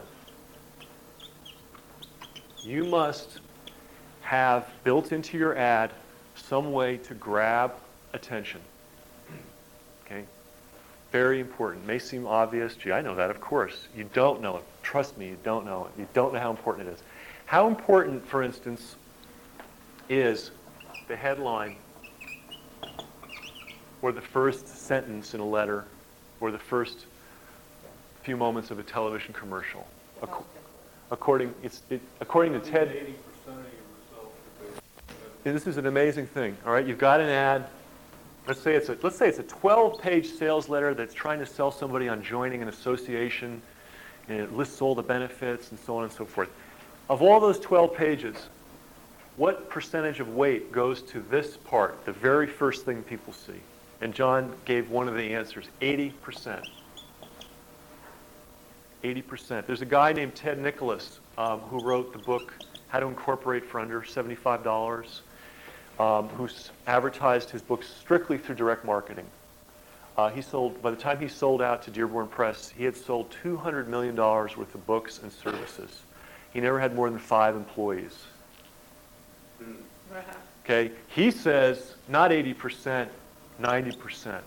you must have built into your ad some way to grab attention. Okay, very important. May seem obvious. Gee, I know that, of course. You don't know it. Trust me, you don't know it. You don't know how important it is. How important, for instance, is the headline or the first sentence in a letter or the first few moments of a television commercial? According to Ted, 80% of your results are this is an amazing thing. All right, you've got an ad. Let's say it's a 12-page sales letter that's trying to sell somebody on joining an association, and it lists all the benefits and so on and so forth. Of all those 12 pages, what percentage of weight goes to this part, the very first thing people see? And John gave one of the answers, 80%. 80%. There's a guy named Ted Nicholas who wrote the book How to Incorporate for Under $75, who's advertised his books strictly through direct marketing. By the time he sold out to Dearborn Press, he had sold $200 million worth of books and services. He never had more than 5 employees. Okay, he says not 80%, 90%.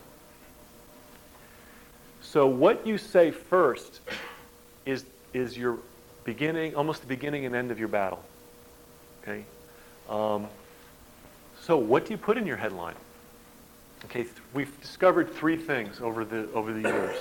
So what you say first is your beginning, almost the beginning and end of your battle. Okay. So what do you put in your headline? Okay, we've discovered 3 things over the years.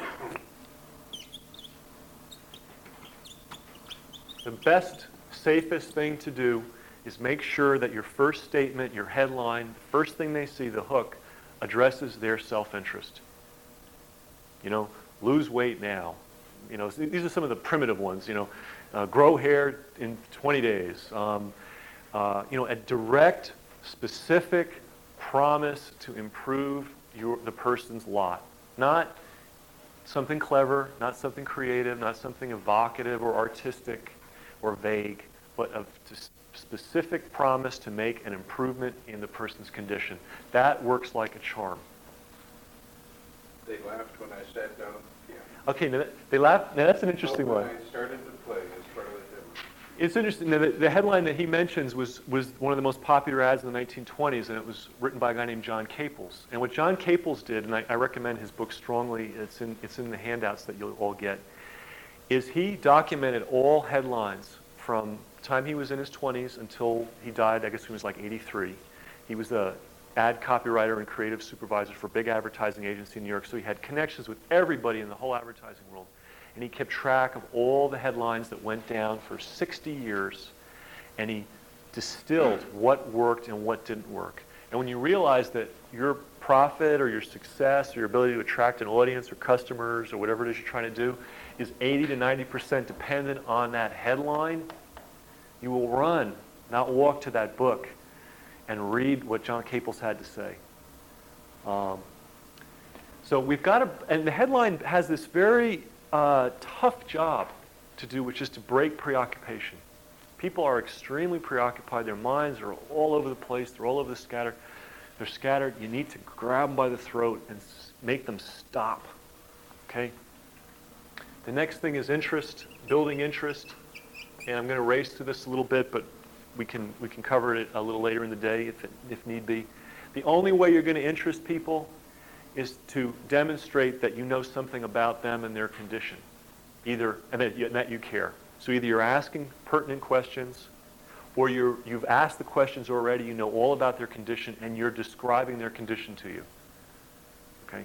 The best, safest thing to do is make sure that your first statement, your headline, the first thing they see, the hook, addresses their self-interest. You know, lose weight now. You know, these are some of the primitive ones. You know, grow hair in 20 days. You know, a direct, specific promise to improve the person's lot. Not something clever, not something creative, not something evocative or artistic or vague, but a specific promise to make an improvement in the person's condition. That works like a charm. They laughed when I sat down. Yeah. Okay, now they laugh. Now that's an interesting one. When I started to play as part of the demo. It's interesting. Now, the headline that he mentions was one of the most popular ads in the 1920s, and it was written by a guy named John Caples. And what John Caples did, and I recommend his book strongly, it's in the handouts that you'll all get, is he documented all headlines from the time he was in his 20s until he died. I guess he was like 83. He was the ad copywriter and creative supervisor for a big advertising agency in New York, so he had connections with everybody in the whole advertising world. And he kept track of all the headlines that went down for 60 years, and he distilled what worked and what didn't work. And when you realize that your profit or your success or your ability to attract an audience or customers or whatever it is you're trying to do is 80 to 90% dependent on that headline, you will run, not walk to that book and read what John Caples had to say. So we've got to, and the headline has this very tough job to do, which is to break preoccupation. People are extremely preoccupied. Their minds are all over the place. They're all over the scatter. They're scattered. You need to grab them by the throat and make them stop. Okay? The next thing is interest, building interest. And I'm going to race through this a little bit, but we can cover it a little later in the day if need be. The only way you're going to interest people is to demonstrate that you know something about them and their condition, and that you care. So either you're asking pertinent questions, or you've asked the questions already, you know all about their condition, and you're describing their condition to you. Okay?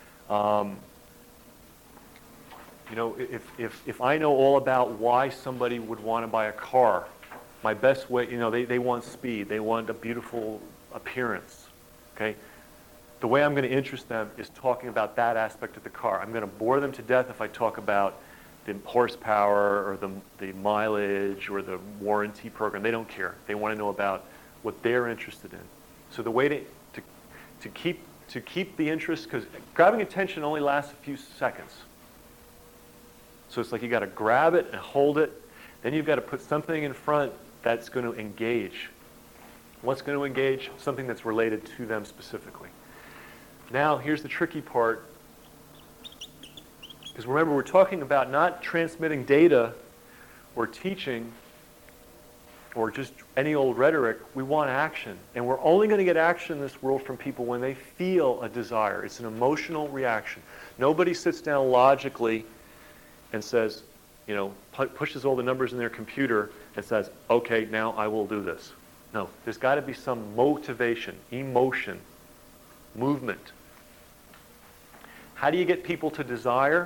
You know, if I know all about why somebody would want to buy a car, my best way, you know, they want speed, they want a beautiful appearance. Okay? The way I'm going to interest them is talking about that aspect of the car. I'm going to bore them to death if I talk about the horsepower or the mileage or the warranty program. They don't care. They want to know about what they're interested in. So the way to keep the interest, because grabbing attention only lasts a few seconds. So it's like you got to grab it and hold it. Then you've got to put something in front that's going to engage. What's going to engage? Something that's related to them specifically. Now, here's the tricky part. Because remember, we're talking about not transmitting data or teaching or just any old rhetoric. We want action. And we're only going to get action in this world from people when they feel a desire. It's an emotional reaction. Nobody sits down logically and says, you know, pushes all the numbers in their computer and says, okay, now I will do this. No, there's got to be some motivation, emotion, movement. How do you get people to desire?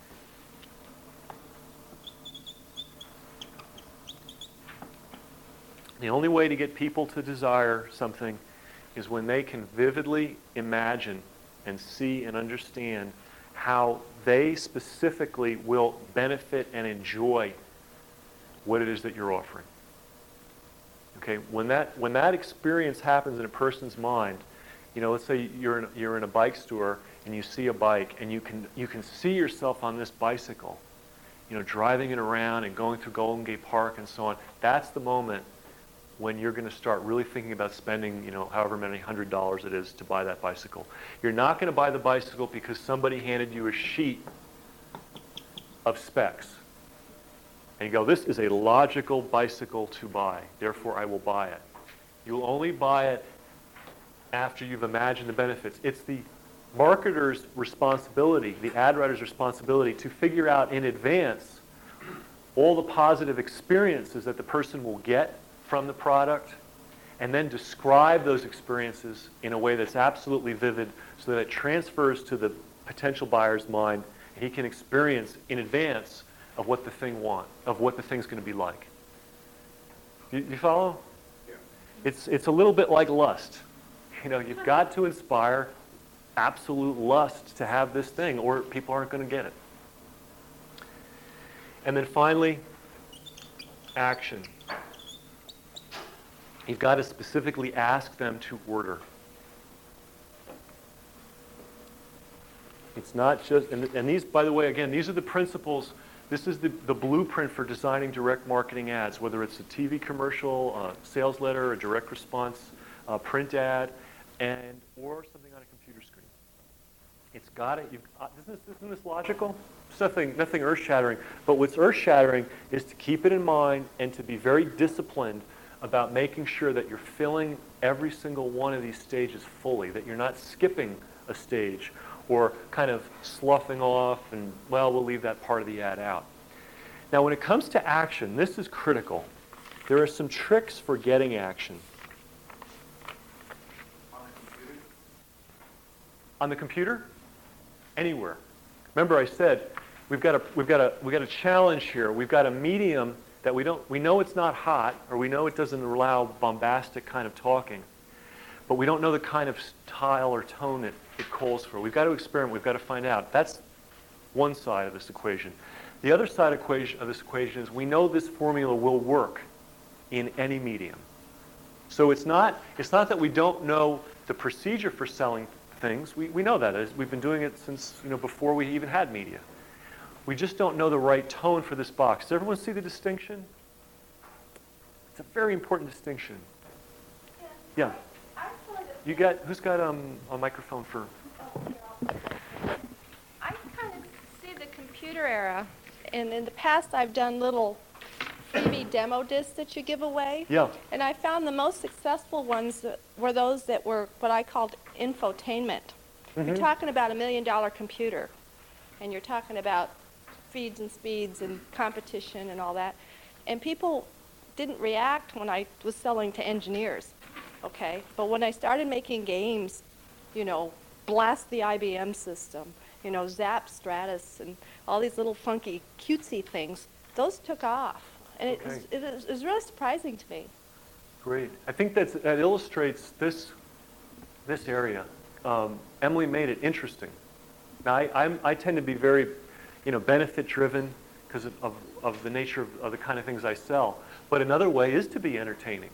The only way to get people to desire something is when they can vividly imagine and see and understand how they specifically will benefit and enjoy what it is that you're offering. Okay, when that experience happens in a person's mind, you know, let's say you're in a bike store and you see a bike and you can see yourself on this bicycle, you know, driving it around and going through Golden Gate Park and so on. That's the moment when you're going to start really thinking about spending, you know, however many $100 it is to buy that bicycle. You're not going to buy the bicycle because somebody handed you a sheet of specs. And you go, this is a logical bicycle to buy, therefore I will buy it. You'll only buy it after you've imagined the benefits. It's the marketer's responsibility, the ad writer's responsibility to figure out in advance all the positive experiences that the person will get from the product, and then describe those experiences in a way that's absolutely vivid so that it transfers to the potential buyer's mind and he can experience in advance of what the thing's going to be like. You follow? Yeah. It's a little bit like lust. You know, you've got to inspire absolute lust to have this thing or people aren't going to get it. And then finally, action. You've got to specifically ask them to order. It's not just, and these, by the way, again, these are the principles. This is the blueprint for designing direct marketing ads, whether it's a TV commercial, a sales letter, a direct response, a print ad, or something on a computer screen. It's got to, isn't this logical? It's nothing earth-shattering. But what's earth-shattering is to keep it in mind and to be very disciplined about making sure that you're filling every single one of these stages fully, that you're not skipping a stage or kind of sloughing off and, well, we'll leave that part of the ad out. Now, when it comes to action, this is critical. There are some tricks for getting action. On the computer? Anywhere. Remember I said we've got a challenge here. We've got a medium that we know it's not hot, or we know it doesn't allow bombastic kind of talking, but we don't know the kind of style or tone that it calls for. We've got to experiment. We've got to find out. That's one side of this equation. The other side of this equation is we know this formula will work in any medium. So it's not that we don't know the procedure for selling things. We know that. We've been doing it since, before we even had media. We just don't know the right tone for this box. Does everyone see the distinction? It's a very important distinction. Yeah. Who's got a microphone for? I kind of see the computer era, and in the past I've done little freebie demo discs that you give away. Yeah. And I found the most successful ones were those that were what I called infotainment. You're talking about $1 million computer, and you're talking about feeds and speeds and competition and all that. And people didn't react when I was selling to engineers, okay? But when I started making games, Blast the IBM system, Zap Stratus, and all these little funky cutesy things, those took off. And Okay. it was really surprising to me. Great. I think that illustrates this area. Emily made it interesting. Now, I tend to be very, benefit-driven because of the nature of the kind of things I sell. But another way is to be entertaining.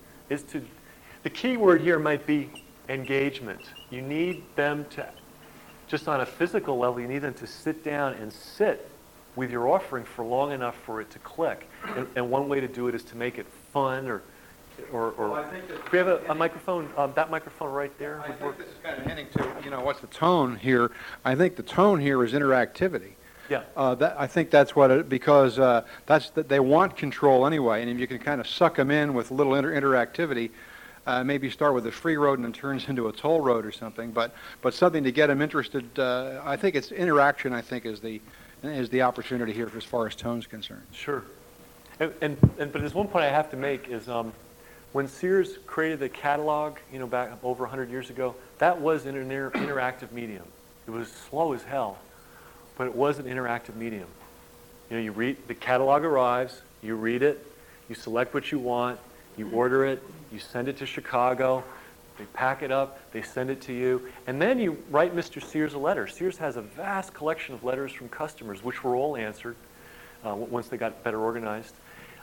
The key word here might be engagement. You need them to, just on a physical level, you need them to sit down and sit with your offering for long enough for it to click. And one way to do it is to make it fun or Well, I think that- do we have a microphone, that microphone right there? I would think work? this is kind of hinting to, what's the tone here? I think the tone here is interactivity. Yeah. I think that's what it, because they want control anyway, and if you can kind of suck them in with a little interactivity, maybe start with a free road and it turns into a toll road or something, but something to get them interested. I think it's interaction, I think, is the opportunity here as far as tone's concerned. Sure. But there's one point I have to make is when Sears created the catalog, back over 100 years ago, that was an interactive medium. It was slow as hell, but it was an interactive medium. You read, the catalog arrives, you read it, you select what you want, you order it, you send it to Chicago, they pack it up, they send it to you, and then you write Mr. Sears a letter. Sears has a vast collection of letters from customers, which were all answered once they got better organized.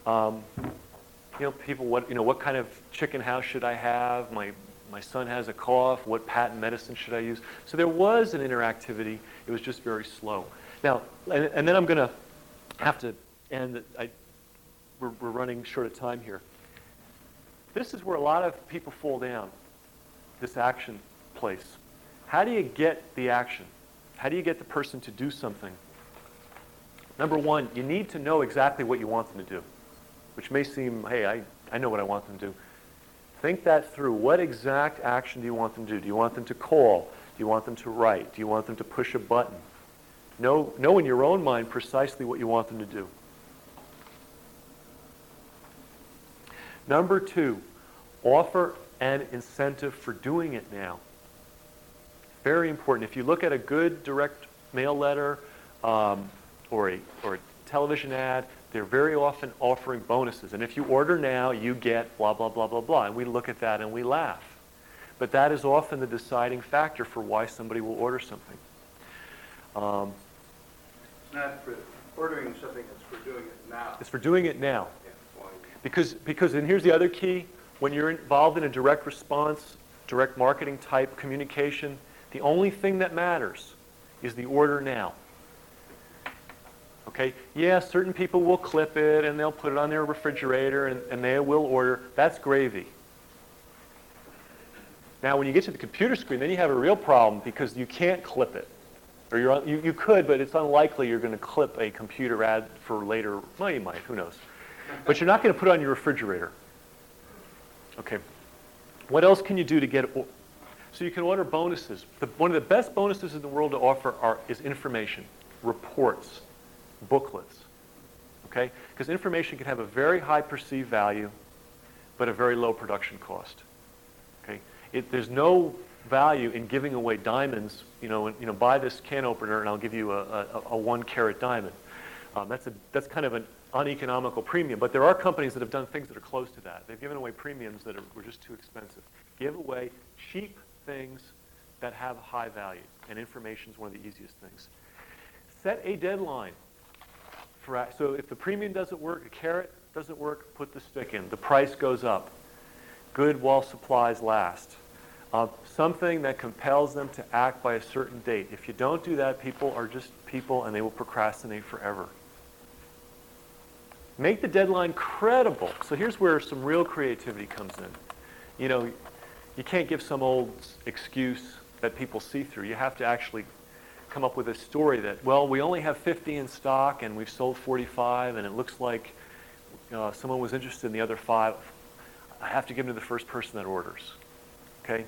People, what kind of chicken house should I have? My son has a cough. What patent medicine should I use? So there was an interactivity. It was just very slow. Now, and then I'm going to have to end. We're running short of time here. This is where a lot of people fall down, this action place. How do you get the action? How do you get the person to do something? Number one, you need to know exactly what you want them to do, which may seem, hey, I know what I want them to do. Think that through. What exact action do you want them to do? Do you want them to call? Do you want them to write? Do you want them to push a button? Know in your own mind precisely what you want them to do. Number two, offer an incentive for doing it now. Very important. If you look at a good direct mail letter or a television ad, they're very often offering bonuses. And if you order now, you get blah, blah, blah, blah, blah. And we look at that and we laugh. But that is often the deciding factor for why somebody will order something. Not for ordering something, it's for doing it now. It's for doing it now. Yeah, why? Because, and here's the other key, when you're involved in a direct response, direct marketing type communication, the only thing that matters is the order now. Okay? Yeah, certain people will clip it and they'll put it on their refrigerator and they will order. That's gravy. Now, when you get to the computer screen, then you have a real problem because you can't clip it. Or you could, but it's unlikely you're going to clip a computer ad for later. Well, you might, who knows. But you're not going to put it on your refrigerator. Okay. What can you do to get it? So you can order bonuses. One of the best bonuses in the world to offer is information, reports, booklets. Okay? Because information can have a very high perceived value, but a very low production cost. Okay? There's no value in giving away diamonds. Buy this can opener and I'll give you a 1 carat diamond. That's kind of an uneconomical premium, but there are companies that have done things that are close to that. They've given away premiums that were just too expensive. Give away cheap things that have high value, and information is one of the easiest things. Set a deadline. So if the premium doesn't work, a carat doesn't work, put the stick in. The price goes up. Good while supplies last. Something that compels them to act by a certain date. If you don't do that, people are just people and they will procrastinate forever. Make the deadline credible. So here's where some real creativity comes in. You know, you can't give some old excuse that people see through. You have to actually come up with a story that, well, we only have 50 in stock and we've sold 45 and it looks like someone was interested in the other 5. I have to give them to the first person that orders. Okay?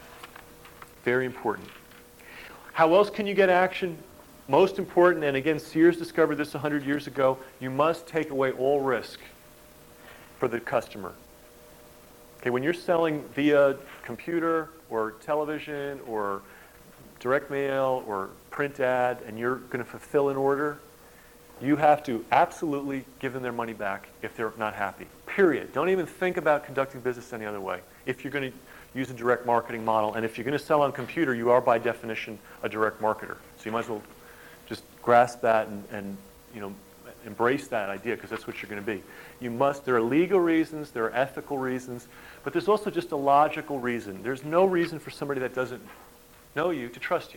Very important. How else can you get action? Most important, and again, Sears discovered this 100 years ago, you must take away all risk for the customer. Okay, when you're selling via computer or television or direct mail or print ad and you're going to fulfill an order, you have to absolutely give them their money back if they're not happy. Period. Don't even think about conducting business any other way. If you're going to use a direct marketing model, and if you're going to sell on computer, you are by definition a direct marketer. So you might as well just grasp that and you know, embrace that idea, because that's what you're going to be. You must, there are legal reasons, there are ethical reasons, but there's also just a logical reason. There's no reason for somebody that doesn't know you to trust you.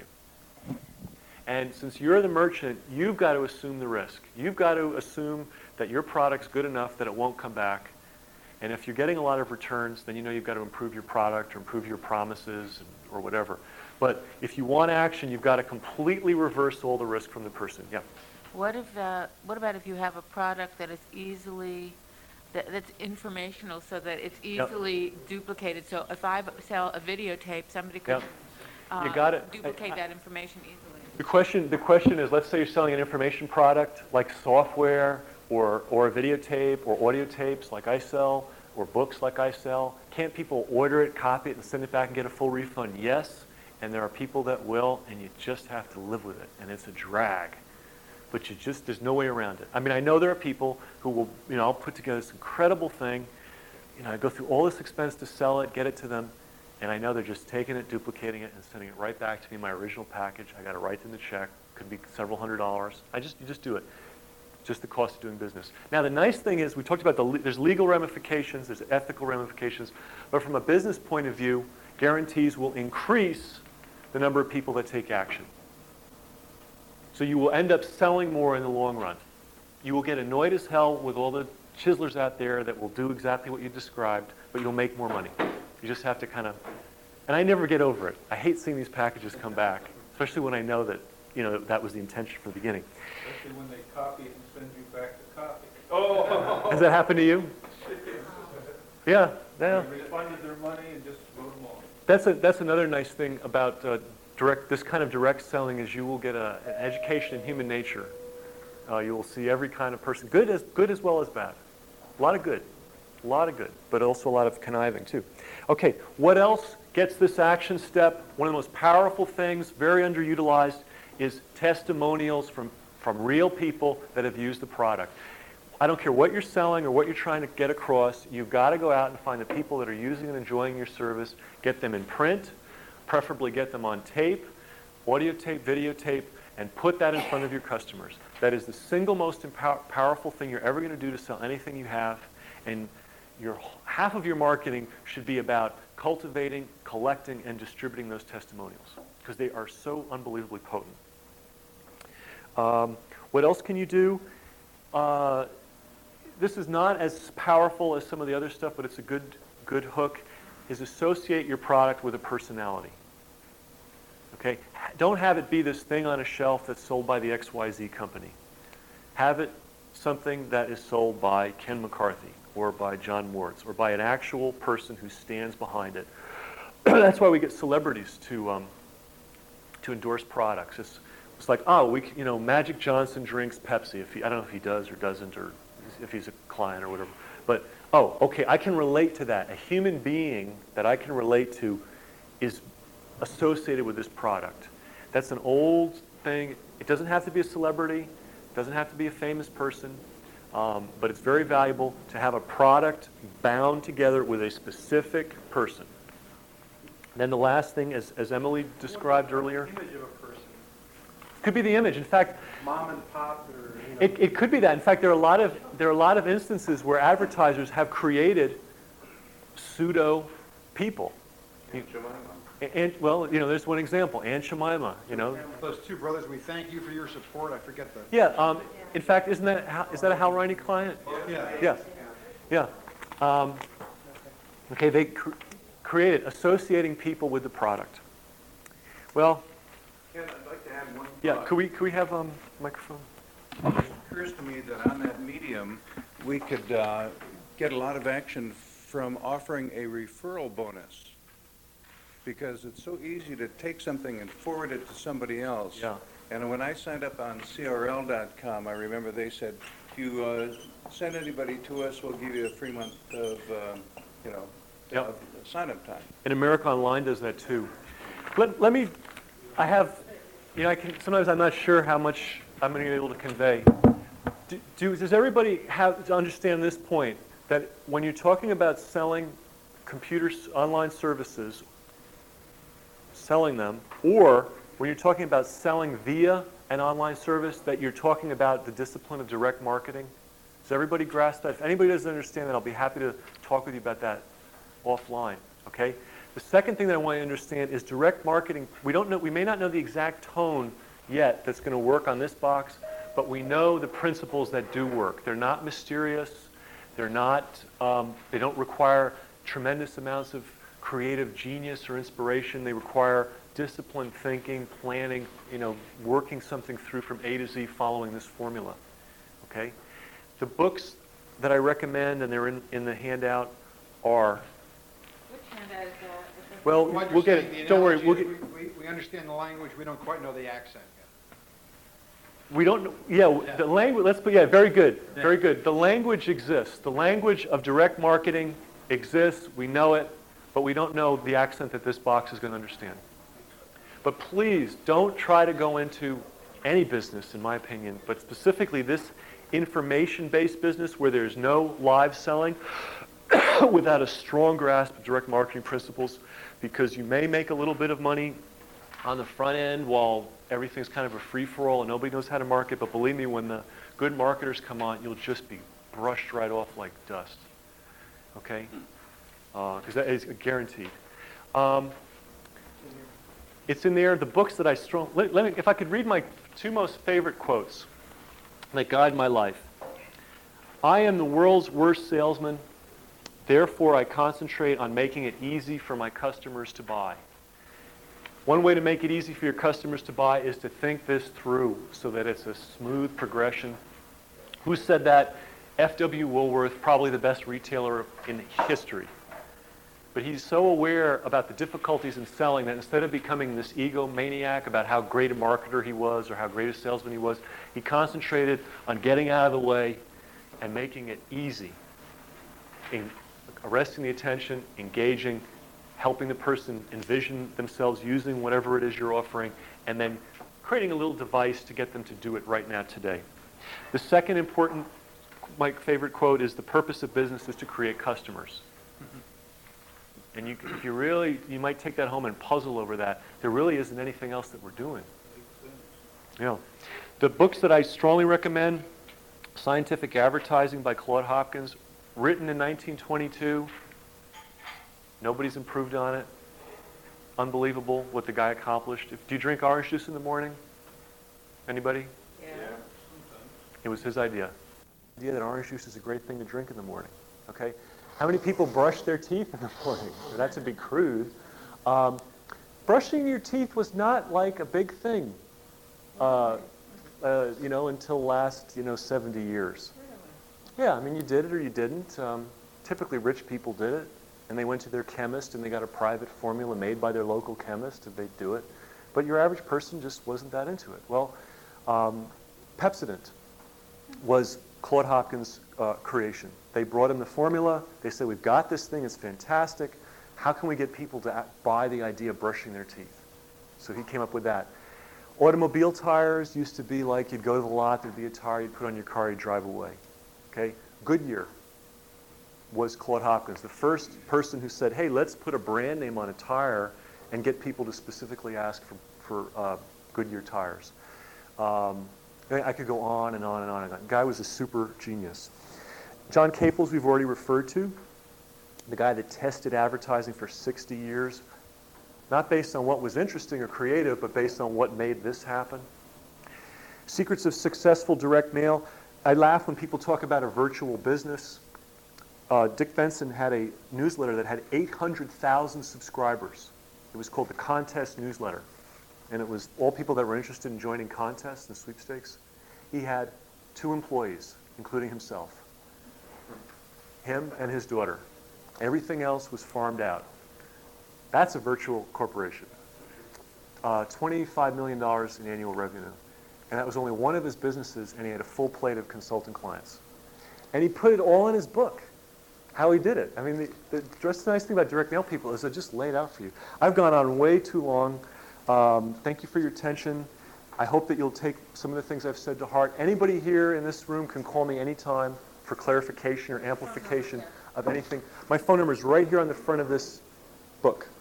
And since you're the merchant, you've got to assume the risk. You've got to assume that your product's good enough that it won't come back. And if you're getting a lot of returns, then you know you've got to improve your product or improve your promises or whatever. But if you want action, you've got to completely reverse all the risk from the person. Yeah. What about if you have a product that is easily, that's informational, so that it's easily duplicated? So if I sell a videotape, somebody could You got it. duplicate that information easily. The question is, let's say you're selling an information product like software or a videotape or audio tapes like I sell or books like I sell. Can't people order it, copy it, and send it back and get a full refund? Yes, and there are people that will, and you just have to live with it, and it's a drag. But there's no way around it. I mean, I know there are people who will, you know, I'll put together this incredible thing, you know, I go through all this expense to sell it, get it to them, and I know they're just taking it, duplicating it, and sending it right back to me in my original package. I got to write them the check. Could be several $100s. You just do it. Just the cost of doing business. Now, the nice thing is, we talked about there's legal ramifications, there's ethical ramifications, but from a business point of view, guarantees will increase the number of people that take action. So you will end up selling more in the long run. You will get annoyed as hell with all the chiselers out there that will do exactly what you described, but you'll make more money. You just have to kind of, and I never get over it. I hate seeing these packages come back, especially when I know that, you know, that was the intention from the beginning. Especially when they copy it and send you back the copy. Oh! Has that happened to you? Yeah. They refunded their money and just wrote them off. That's another nice thing about this kind of direct selling is you will get an education in human nature. You will see every kind of person, good as well as bad. A lot of good, but also a lot of conniving too. Okay, what else gets this action step? One of the most powerful things, very underutilized, is testimonials from real people that have used the product. I don't care what you're selling or what you're trying to get across, you've got to go out and find the people that are using and enjoying your service, get them in print, preferably get them on tape, audio tape, videotape, and put that in front of your customers. That is the single most powerful thing you're ever going to do to sell anything you have, and half of your marketing should be about cultivating, collecting, and distributing those testimonials, because they are so unbelievably potent. What else can you do? This is not as powerful as some of the other stuff, but it's a good hook, is associate your product with a personality. Okay? Don't have it be this thing on a shelf that's sold by the XYZ company. Have it something that is sold by Ken McCarthy or by John Moritz or by an actual person who stands behind it. That's why we get celebrities to endorse products. It's like, oh, Magic Johnson drinks Pepsi. I don't know if he does or doesn't, or if he's a client or whatever. But, oh, okay, I can relate to that. A human being that I can relate to is associated with this product. That's an old thing. It doesn't have to be a celebrity. It doesn't have to be a famous person. But it's very valuable to have a product bound together with a specific person. Then the last thing, as Emily described earlier. Image of a person. Could be the image. In fact, Mom and pop or it could be that. In fact, there are a lot of instances where advertisers have created pseudo people. And, well, you know, there's one example, Aunt Jemima, you know. Those two brothers, we thank you for your support. I forget the. Yeah, in fact, is that a Hal Riney client? Yeah. Yeah. Okay, they created associating people with the product. Well, Ken, I'd like to add one yeah, thought. could we have microphone? It occurs to me that on that medium, we could get a lot of action from offering a referral bonus, because it's so easy to take something and forward it to somebody else. Yeah. And when I signed up on CRL.com, I remember they said, if you send anybody to us, we'll give you a free month of, Yep. of sign-up time. And America Online does that too. Let me, I have, you know, sometimes I'm not sure how much I'm going to be able to convey. Does everybody have to understand this point, that when you're talking about selling computers, online services, selling them, or when you're talking about selling via an online service, that you're talking about the discipline of direct marketing? Does everybody grasp that? If anybody doesn't understand that, I'll be happy to talk with you about that offline, okay? The second thing that I want you to understand is direct marketing. We may not know the exact tone yet that's going to work on this box, but we know the principles that do work. They're not mysterious. They're not, they don't require tremendous amounts of creative genius or inspiration. They require disciplined thinking, planning, you know, working something through from A to Z following this formula, okay? The books that I recommend, and they're in the handout, are, Which handout is that? well, What you're we'll get saying, the it. Don't worry, analogy we'll is get, we understand the language, we don't quite know the accent yet. we don't know, yeah, the language, yeah, very good, very good. The language exists. The language of direct marketing exists, we know it, but we don't know the accent that this box is going to understand. But please, don't try to go into any business, in my opinion, but specifically this information-based business where there's no live selling without a strong grasp of direct marketing principles, because you may make a little bit of money on the front end while everything's kind of a free-for-all and nobody knows how to market, but believe me, when the good marketers come on, you'll just be brushed right off like dust, okay? Because that is guaranteed. It's in there, the books that I if I could read my two most favorite quotes that guide my life. I am the world's worst salesman, therefore I concentrate on making it easy for my customers to buy. One way to make it easy for your customers to buy is to think this through so that it's a smooth progression. Who said that? F.W. Woolworth, probably the best retailer in history. But he's so aware about the difficulties in selling that instead of becoming this egomaniac about how great a marketer he was or how great a salesman he was, he concentrated on getting out of the way and making it easy, in arresting the attention, engaging, helping the person envision themselves using whatever it is you're offering, and then creating a little device to get them to do it right now today. The second important, my favorite quote is, the purpose of business is to create customers. And if you really, you might take that home and puzzle over that. There really isn't anything else that we're doing. You know, the books that I strongly recommend, Scientific Advertising by Claude Hopkins, written in 1922. Nobody's improved on it. Unbelievable what the guy accomplished. Do you drink orange juice in the morning? Anybody? Yeah. It was his idea. The idea that orange juice is a great thing to drink in the morning. Okay? How many people brush their teeth in the morning? That's a bit crude. Brushing your teeth was not like a big thing, you know, until last, 70 years. Yeah, I mean, you did it or you didn't. Typically, rich people did it, and they went to their chemist and they got a private formula made by their local chemist, and they'd do it. But your average person just wasn't that into it. Well, Pepsodent was Claude Hopkins' creation. They brought him the formula. They said, we've got this thing. It's fantastic. How can we get people to buy the idea of brushing their teeth? So he came up with that. Automobile tires used to be like you'd go to the lot, there'd be a tire, you'd put on your car, you'd drive away. Okay? Goodyear was Claude Hopkins, the first person who said, hey, let's put a brand name on a tire and get people to specifically ask for Goodyear tires. I could go on and on and on and on. The guy was a super genius. John Caples, we've already referred to, the guy that tested advertising for 60 years, not based on what was interesting or creative, but based on what made this happen. Secrets of successful direct mail. I laugh when people talk about a virtual business. Dick Benson had a newsletter that had 800,000 subscribers. It was called the Contest Newsletter. And it was all people that were interested in joining contests and sweepstakes. He had 2 employees, including himself. Him and his daughter. Everything else was farmed out. That's a virtual corporation. $25 million in annual revenue. And that was only one of his businesses, and he had a full plate of consultant clients. And he put it all in his book, how he did it. I mean, just the nice thing about direct mail people is they're just laid out for you. I've gone on way too long. Thank you for your attention. I hope that you'll take some of the things I've said to heart. Anybody here in this room can call me anytime for clarification or amplification of anything. My phone number is right here on the front of this book.